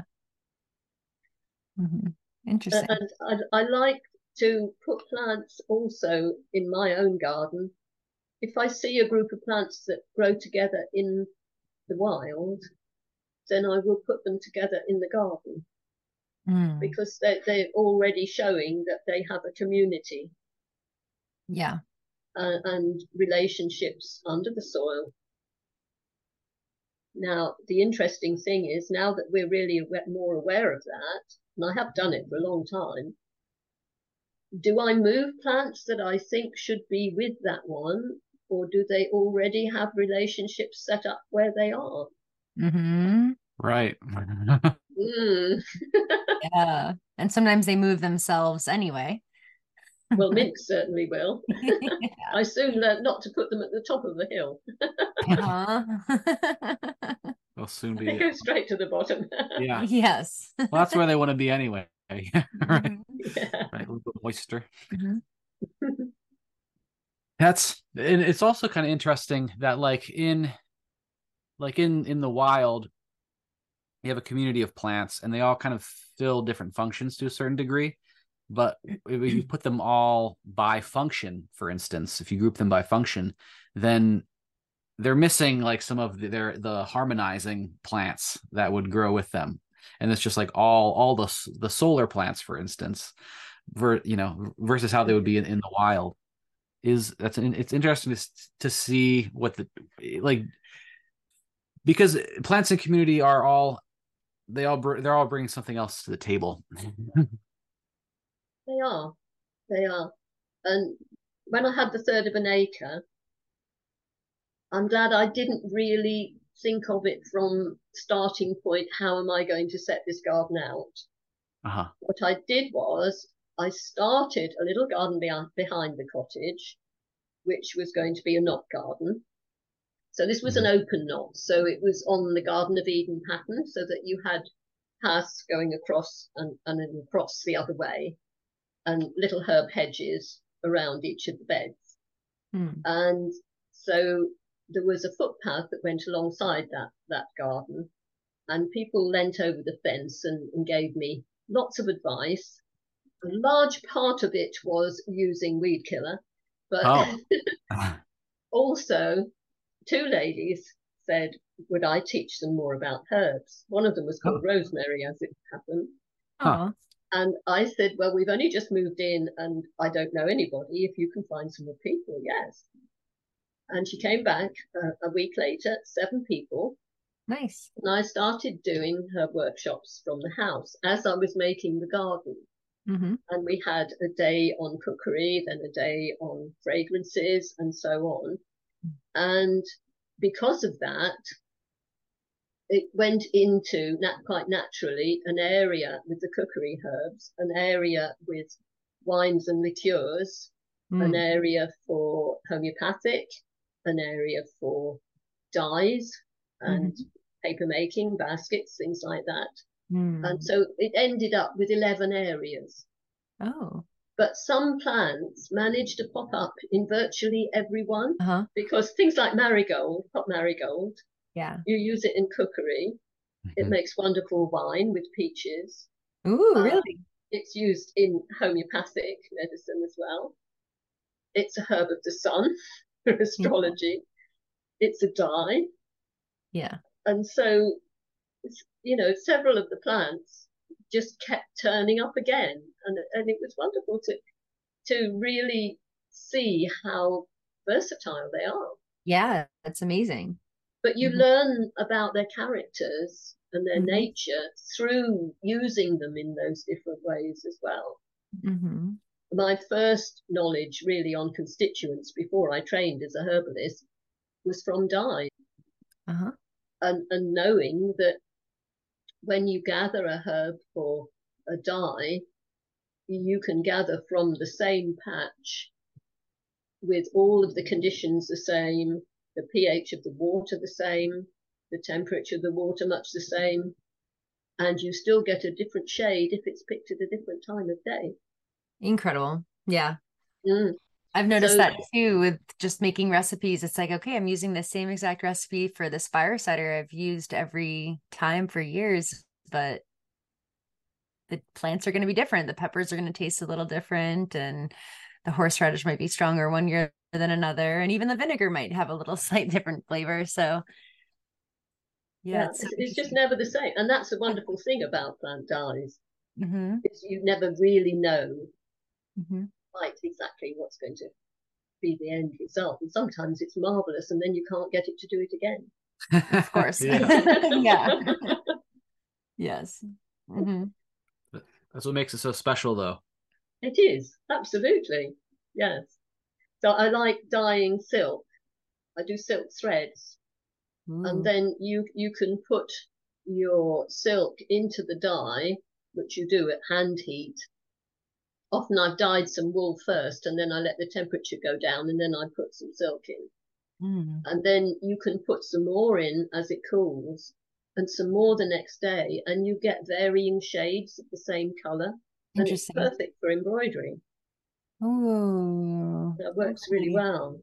Interesting. And I like to put plants also in my own garden. If I see a group of plants that grow together in the wild, then I will put them together in the garden because they're already showing that they have a community. Yeah. And relationships under the soil. Now, the interesting thing is, now that we're really more aware of that, and I have done it for a long time, do I move plants that I think should be with that one, or do they already have relationships set up where they are? Right. Yeah. And sometimes they move themselves anyway. Well, minks certainly will. I soon learned not to put them at the top of the hill. They'll soon They be. go straight to the bottom. Yeah. Yes. Well, that's where they want to be anyway. Right. Yeah. Right. A little bit moister. And it's also kind of interesting that in the wild, you have a community of plants and they all kind of fill different functions to a certain degree. But if you put them all by function, for instance, if you group them by function, then they're missing like some of the harmonizing plants that would grow with them. And it's just like all the solar plants, for instance, versus how they would be in the wild. It's interesting to see what because plants and community they're all bringing something else to the table. They are. And when I had the third of an acre, I'm glad I didn't really think of it from starting point, how am I going to set this garden out? What I did was I started a little garden behind the cottage, which was going to be a knot garden. So this was an open knot. So it was on the Garden of Eden pattern, so that you had paths going across and across the other way, and little herb hedges around each of the beds. And so there was a footpath that went alongside that garden, and people leant over the fence and gave me lots of advice. A large part of it was using weed killer, but also 2 ladies said, would I teach them more about herbs? One of them was called Rosemary, as it happened. And I said, well, we've only just moved in and I don't know anybody. If you can find some more people, yes. And she came back a week later, 7 people. Nice. And I started doing her workshops from the house as I was making the garden. And we had a day on cookery, then a day on fragrances, and so on. And because of that, it went into quite naturally an area with the cookery herbs, an area with wines and liqueurs, an area for homeopathic, an area for dyes and paper making, baskets, things like that. And so it ended up with 11 areas. But some plants managed to pop up in virtually every one, because things like marigold, pot marigold, you use it in cookery. It makes wonderful wine with peaches. Ooh, really? It's used in homeopathic medicine as well. It's a herb of the sun for astrology. It's a dye. Yeah. And so, several of the plants just kept turning up again. And it was wonderful to really see how versatile they are. Yeah, that's amazing. But you Mhm. learn about their characters and their Mhm. nature through using them in those different ways as well. Mhm. My first knowledge really on constituents before I trained as a herbalist was from dye, Uh-huh. and knowing that when you gather a herb for a dye, you can gather from the same patch with all of the conditions the same, the pH of the water the same, the temperature of the water much the same, and you still get a different shade if it's picked at a different time of day. Incredible. Yeah. Mm. I've noticed So that too with just making recipes. It's like, okay, I'm using the same exact recipe for this fire cider I've used every time for years, but the plants are going to be different. The peppers are going to taste a little different, and the horseradish might be stronger one year than another, and even the vinegar might have a little slight different flavor. So, yeah, yeah, it's so it's just interesting. never the same, and that's a wonderful thing about plant dyes. Mm-hmm. Is you never really know Mm-hmm. quite exactly what's going to be the end result, and sometimes it's marvelous, and then you can't get it to do it again. Of course. Yeah. Yeah. Yes. Mm-hmm. That's what makes it so special, though. It is, absolutely. Yes. So I like dyeing silk. I do silk threads. And Ooh. then you can put your silk into the dye, which you do at hand heat. Often I've dyed some wool first, and then I let the temperature go down, and then I put some silk in. Mm. And then you can put some more in as it cools, and some more the next day, and you get varying shades of the same color, and it's Interesting. perfect for embroidery. Oh, That works really okay. well.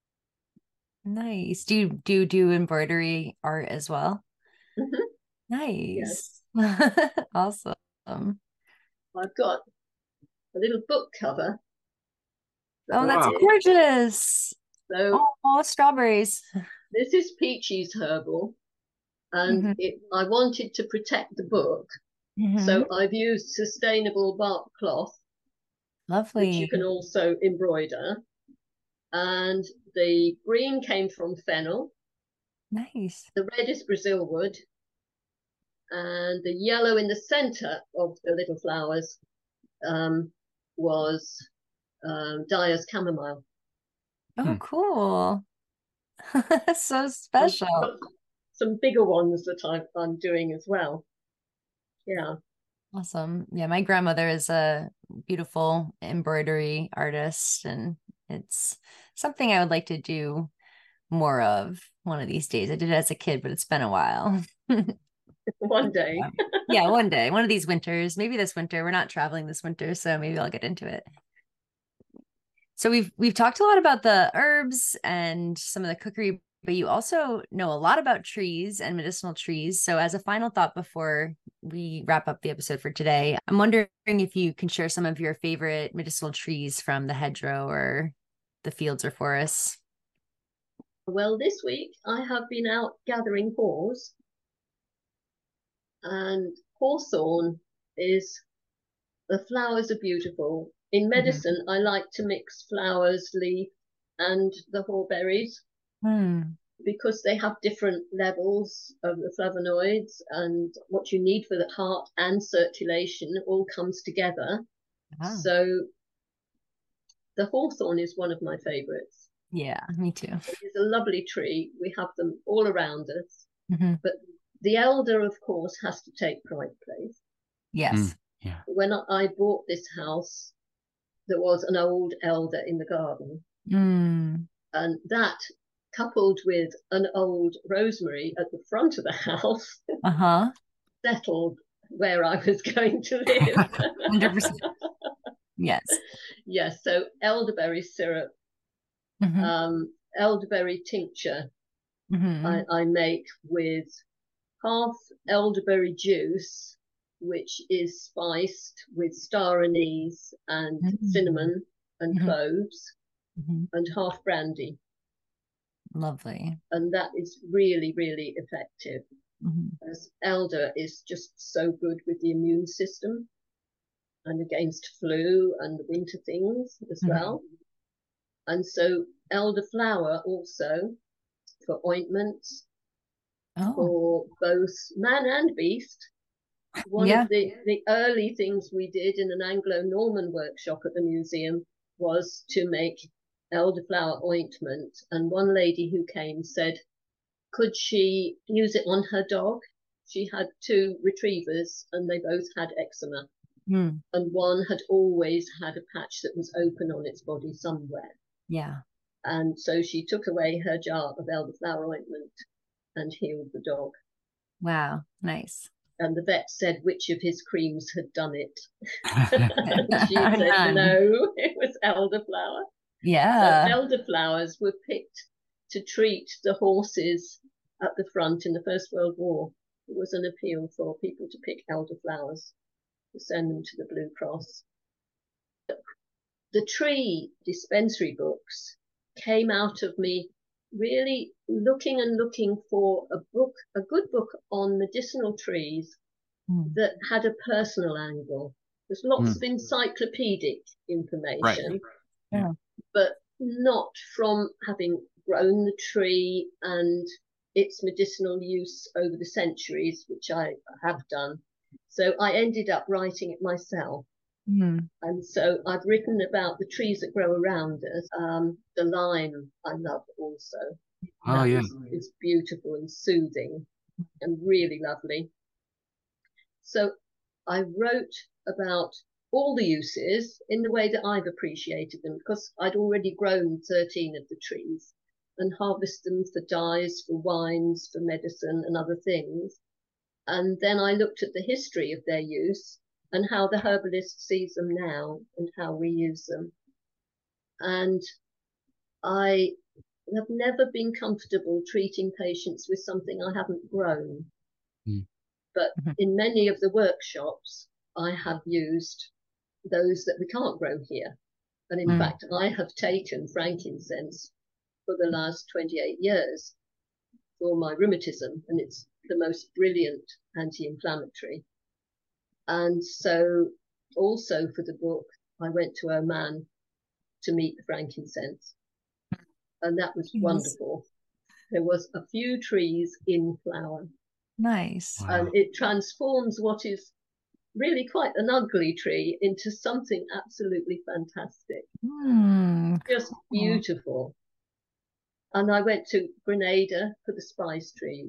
Nice. Do you do embroidery art as well? Mhm. Yes, Nice. Awesome. I've got a little book cover that Oh, I that's Wow. did. gorgeous. So Oh, strawberries. this is Peachy's Herbal, and Hmm. I wanted to protect the book, Hmm. so I've used sustainable bark cloth, which you can Lovely. also embroider. And the green came from fennel, Nice. the red is Brazil wood, and the yellow in the center of the little flowers um, was Dyer's chamomile. Oh, Hmm. cool. So And special. got some bigger ones that I'm doing as well. Yeah. Awesome. Yeah, my grandmother is a beautiful embroidery artist, and it's something I would like to do more of one of these days. I did it as a kid, but it's been a while. One day. Yeah. Yeah, one day, one of these winters, maybe this winter. We're not traveling this winter, so maybe I'll get into it. So we've talked a lot about the herbs and some of the cookery, but you also know a lot about trees and medicinal trees. So as a final thought before we wrap up the episode for today, I'm wondering if you can share some of your favorite medicinal trees from the hedgerow or the fields or forests. Well, this week I have been out gathering haws, and hawthorn is, the flowers are beautiful. In Mhm. medicine, I like to mix flowers, leaf, and the hawberries Hmm. because they have different levels of the flavonoids, and what you need for the heart and circulation all comes together. Ah, So the hawthorn is one of my favorites. yeah, me too. It is a lovely tree. We have them all around us. Mhm. But the elder, of course, has to take pride place. Hmm. Yes. Yeah. When I bought this house, there was an old elder in the garden, Mm. and that, coupled with an old rosemary at the front of the house, Uh-huh. settled where I was going to live. 100%. Yes. Yes, so elderberry syrup, Hmm. elderberry tincture Hmm. I make with half elderberry juice, which is spiced with star anise and Mm. cinnamon and Hmm. cloves, Hmm. and half brandy. Lovely. And that is really, really effective, Hmm. as elder is just so good with the immune system. and against flu and the winter things as well. And so elderflower also for ointments for both man and beast. One of the early things we did in an Anglo-Norman workshop at the museum was to make elderflower ointment. And one lady who came said, could she use it on her dog? She had 2 retrievers and they both had eczema. And one had always had a patch that was open on its body somewhere. Yeah. And so she took away her jar of elderflower ointment and healed the dog. Wow, nice. And the vet said which of his creams had done it. She said no, it was elderflower. Yeah. So elderflowers were picked to treat the horses at the front in the First World War. It was an appeal for people to pick elderflowers to send them to the Blue Cross. The tree dispensary books came out of me really looking for a good book on medicinal trees that had a personal angle. There's lots of encyclopedic information, but not from having grown the tree and its medicinal use over the centuries, which I have done. So I ended up writing it myself. And so I've written about the trees that grow around us. The lime I love also. It's beautiful and soothing and really lovely. So I wrote about all the uses in the way that I've appreciated them, because I'd already grown 13 of the trees and harvested them for dyes, for wines, for medicine and other things. And then I looked at the history of their use and how the herbalist sees them now and how we use them. And I have never been comfortable treating patients with something I haven't grown. But in many of the workshops, I have used those that we can't grow here. And in fact, I have taken frankincense for the last 28 years for my rheumatism, and it's the most brilliant anti-inflammatory. And so also for the book, I went to Oman to meet the frankincense. And that was wonderful. There was a few trees in flower. Nice. And it transforms what is really quite an ugly tree into something absolutely fantastic. Just beautiful. And I went to Grenada for the spice tree.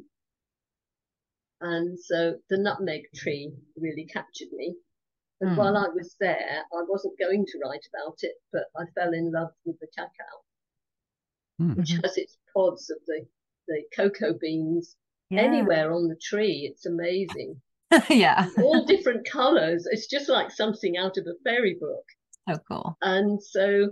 And so the nutmeg tree really captured me. And while I was there, I wasn't going to write about it, but I fell in love with the cacao, which has its pods of the cocoa beans anywhere on the tree. It's amazing. All different colors. It's just like something out of a fairy book. So cool. And so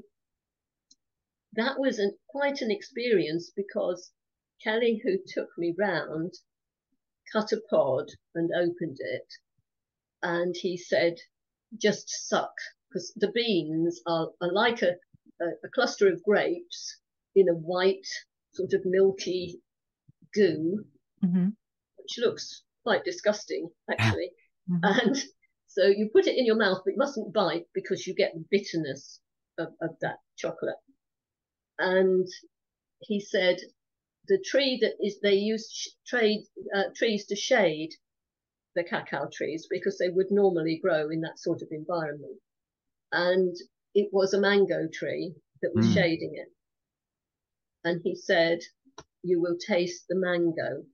that was quite an experience, because Kelly, who took me round, cut a pod and opened it. And he said, just suck, because the beans are like a cluster of grapes in a white sort of milky goo, which looks quite disgusting, actually. And so you put it in your mouth, but you mustn't bite because you get the bitterness of that chocolate. And he said the tree that is, they use trees to shade the cacao trees because they would normally grow in that sort of environment. And it was a mango tree that was shading it. And he said, you will taste the mango.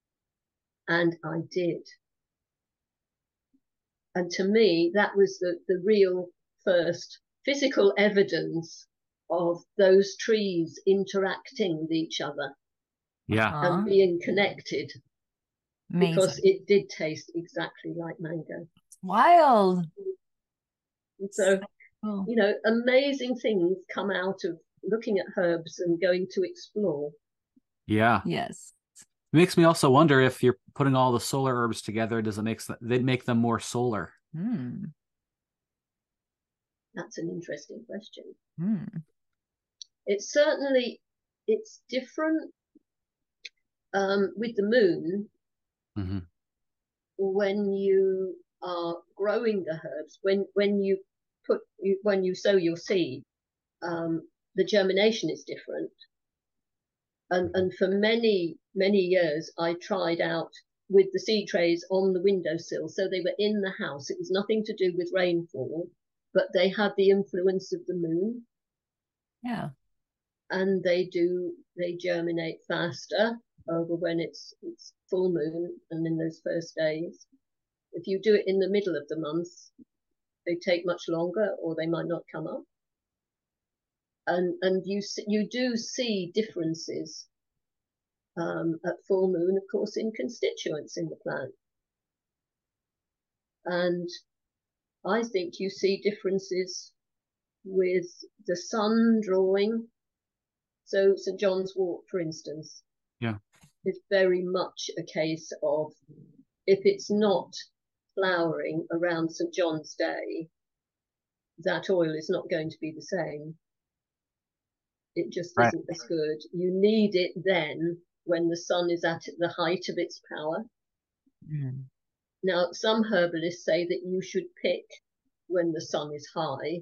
And I did. And to me, that was the real first physical evidence of those trees interacting with each other. And being connected. Amazing. Because it did taste exactly like mango. Wild. So, you know, amazing things come out of looking at herbs and going to explore. Yeah. Yes. It makes me also wonder if you're putting all the solar herbs together, does it make them more solar? That's an interesting question. It's certainly, it's different with the moon. When you are growing the herbs, when you sow your seed, the germination is different. And for many years, I tried out with the seed trays on the windowsill, so they were in the house. It was nothing to do with rainfall, but they had the influence of the moon. Yeah. And they germinate faster over when it's full moon and in those first days. If you do it in the middle of the month, they take much longer, or they might not come up. And you do see differences at full moon, of course, in constituents in the plant. And I think you see differences with the sun drawing. So St. John's wort, for instance, is very much a case of, if it's not flowering around St. John's Day, that oil is not going to be the same. It just isn't as good. You need it then when the sun is at the height of its power. Mm. Now, some herbalists say that you should pick when the sun is high.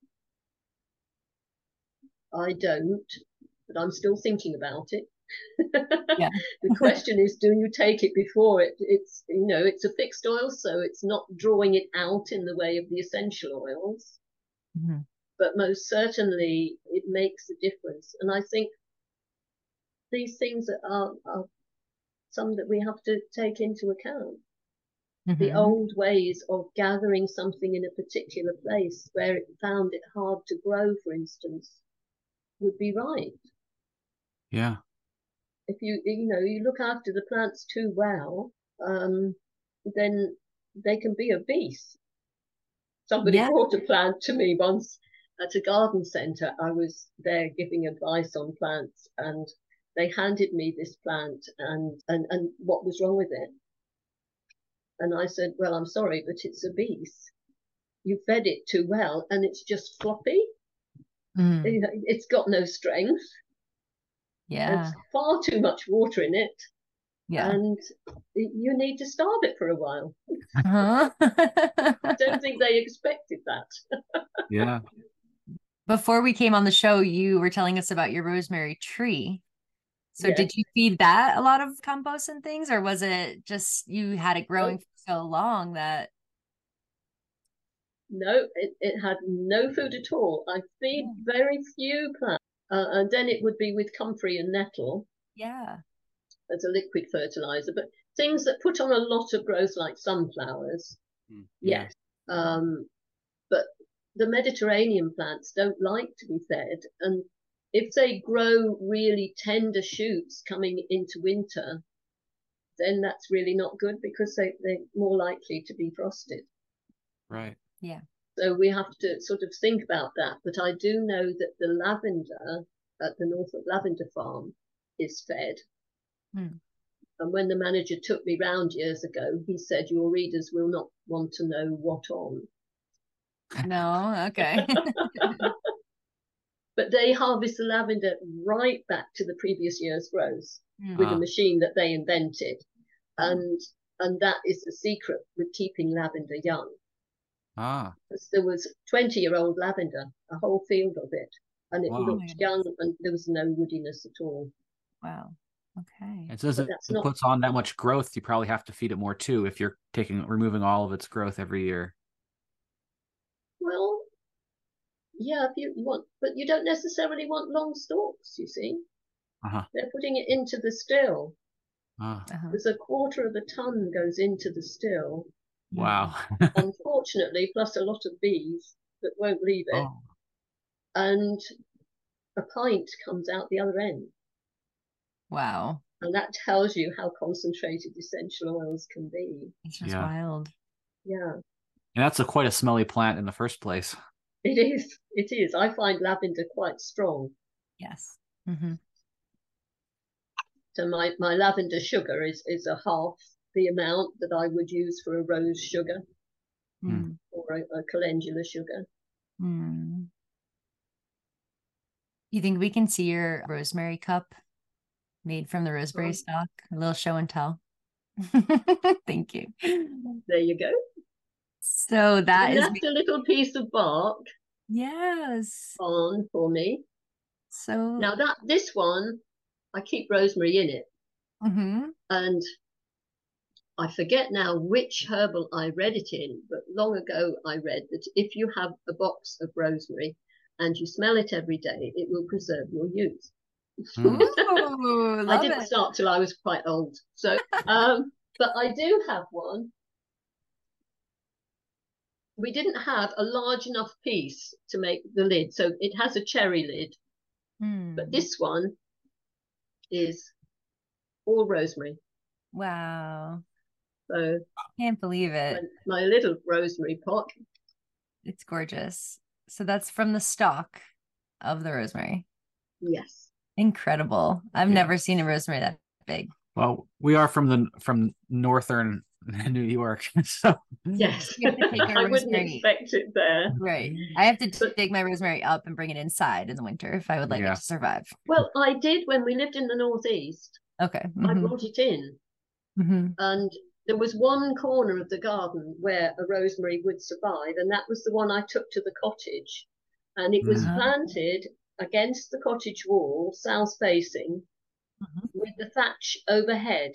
I don't, but I'm still thinking about it. Yeah. The question is, do you take it before it's it's a fixed oil, so it's not drawing it out in the way of the essential oils. Mm-hmm. But most certainly it makes a difference. And I think these things are some that we have to take into account. Mm-hmm. The old ways of gathering something in a particular place where it found it hard to grow, for instance, would be right. Yeah. If you look after the plants too well, then they can be a beast. Somebody brought a plant to me once at a garden centre. I was there giving advice on plants, and they handed me this plant and what was wrong with it. And I said, well, I'm sorry, but it's a beast. You fed it too well, and it's just floppy. It's got no strength. Yeah. There's far too much water in it. Yeah. And you need to starve it for a while. Uh-huh. I don't think they expected that. Yeah. Before we came on the show, you were telling us about your rosemary tree. So Yes. Did you feed that a lot of compost and things, or was it just you had it growing for so long that... No, it had no food at all. I feed very few plants. And then it would be with comfrey and nettle. Yeah. As a liquid fertilizer, but things that put on a lot of growth, like sunflowers, yes. But the Mediterranean plants don't like to be fed, and if they grow really tender shoots coming into winter, then that's really not good, because they're more likely to be frosted. Right. Yeah. So we have to sort of think about that. But I do know that the lavender at the Norfolk Lavender Farm is fed. And when the manager took me round years ago, he said, your readers will not want to know what on. No, okay. But they harvest the lavender right back to the previous year's growth with a machine that they invented. And that is the secret with keeping lavender young. There was 20-year-old lavender, a whole field of it, and it looked young, and there was no woodiness at all. Wow. Okay. It says it puts on that much growth, you probably have to feed it more too if you're removing all of its growth every year. Well, yeah, if you want, but you don't necessarily want long stalks, you see. They're putting it into the still. There's a quarter of a ton goes into the still. Wow. Unfortunately, plus a lot of bees that won't leave it. And a pint comes out the other end. Wow. And that tells you how concentrated essential oils can be. It's just wild. Yeah. And that's quite a smelly plant in the first place. It is. It is. I find lavender quite strong. Yes. So my lavender sugar is a half the amount that I would use for a rose sugar or a calendula sugar. You think we can see your rosemary cup made from the rosemary stock? A little show and tell. Thank you. There you go. So that He is, left a little piece of bark yes. on for me. So, Now this one, I keep rosemary in it, mhm. and I forget now which herbal I read it in, but long ago I read that if you have a box of rosemary and you smell it every day, it will preserve your youth. Mm. Ooh, I love didn't it. start till I was quite old. So, but I do have one. We didn't have a large enough piece to make the lid, so it has a cherry lid. But this one is all rosemary. Wow. So Can't believe it. my little rosemary pot. It's gorgeous. So that's from the stalk of the rosemary. Yes. Incredible. I've Yeah. never seen a rosemary that big. Well, we are from northern New York, so Yes. You have to take our I wouldn't rosemary. expect it there. Right. I have to But- dig my rosemary up and bring it inside in the winter if I would like Yeah. it to survive. Well, I did when we lived in the Northeast. Okay. I Mhm. brought it in, Mhm. and there was one corner of the garden where a rosemary would survive, and that was the one I took to the cottage. And it was Mm. planted against the cottage wall, south facing, Mhm. with the thatch overhead.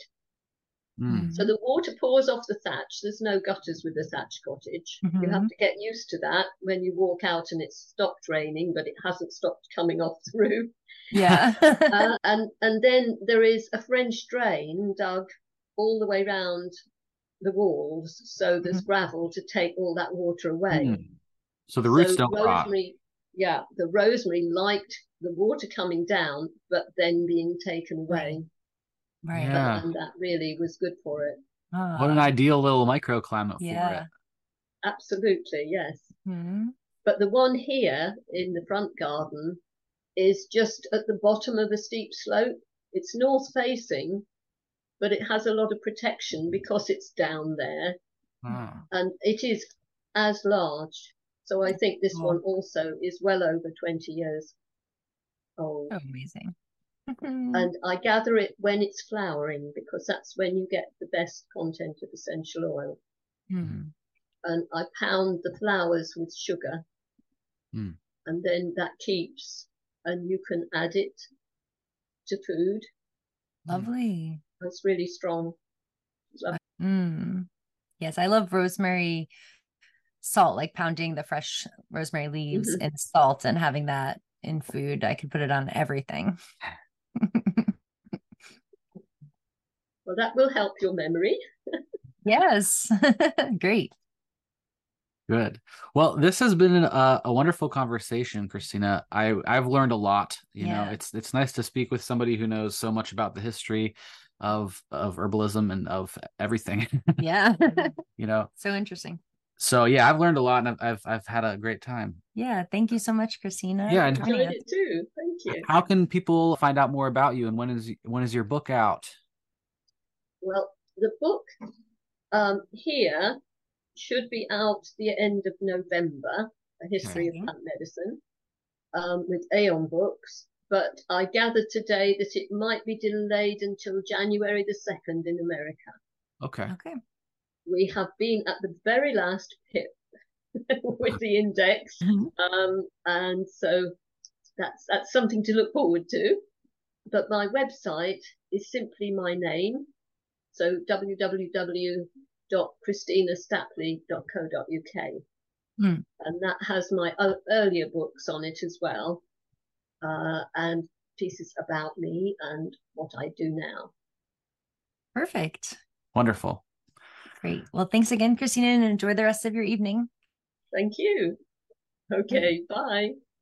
Mm. So the water pours off the thatch. There's no gutters with the thatch cottage. You have Mhm. to get used to that when you walk out and it's stopped raining, but it hasn't stopped coming off the roof. Yeah. And then there is a French drain dug all the way round the walls, so there's gravel to take all that water away. Mm. So the roots So don't rot. rosemary, yeah, the rosemary liked the water coming down, but then being taken away. Right. Yeah. And that really was good for it. What an ideal little microclimate for Yeah. it. Absolutely, yes. Mhm. But the one here in the front garden is just at the bottom of a steep slope. It's north facing, but it has a lot of protection because it's down there, Ah. and it is as large. So I think this Cool. one also is well over 20 years old. So amazing. And I gather it when it's flowering because that's when you get the best content of essential oil. Mhm. And I pound the flowers with sugar, Mm. and then that keeps, and you can add it to food. Lovely. It's really strong. Mm. Yes, I love rosemary salt, like pounding the fresh rosemary leaves in salt and having that in food. I could put it on everything. Well, that will help your memory. Yes. Great. Good. Well, this has been a wonderful conversation, Christina. I've learned a lot. You know, Yeah. it's nice to speak with somebody who knows so much about the history of herbalism and of everything. Yeah. You know, So interesting. so yeah, I've learned a lot, and I've had a great time. Yeah. Thank you so much, Christina. Yeah, I and enjoyed it too. Thank you. how can people find out more about you, and when is your book out? Well, the book here should be out the end of November, A History of Plant Medicine, with Aeon Books. But I gathered today that it might be delayed until January the 2nd in America. Okay. Okay. We have been at the very last pip with the index. And so that's something to look forward to. But my website is simply my name. So www.christinastapley.co.uk. And that has my earlier books on it as well, and pieces about me and what I do now. Perfect. Wonderful. Great. Well, thanks again, Christina, and enjoy the rest of your evening. Thank you. Okay, bye.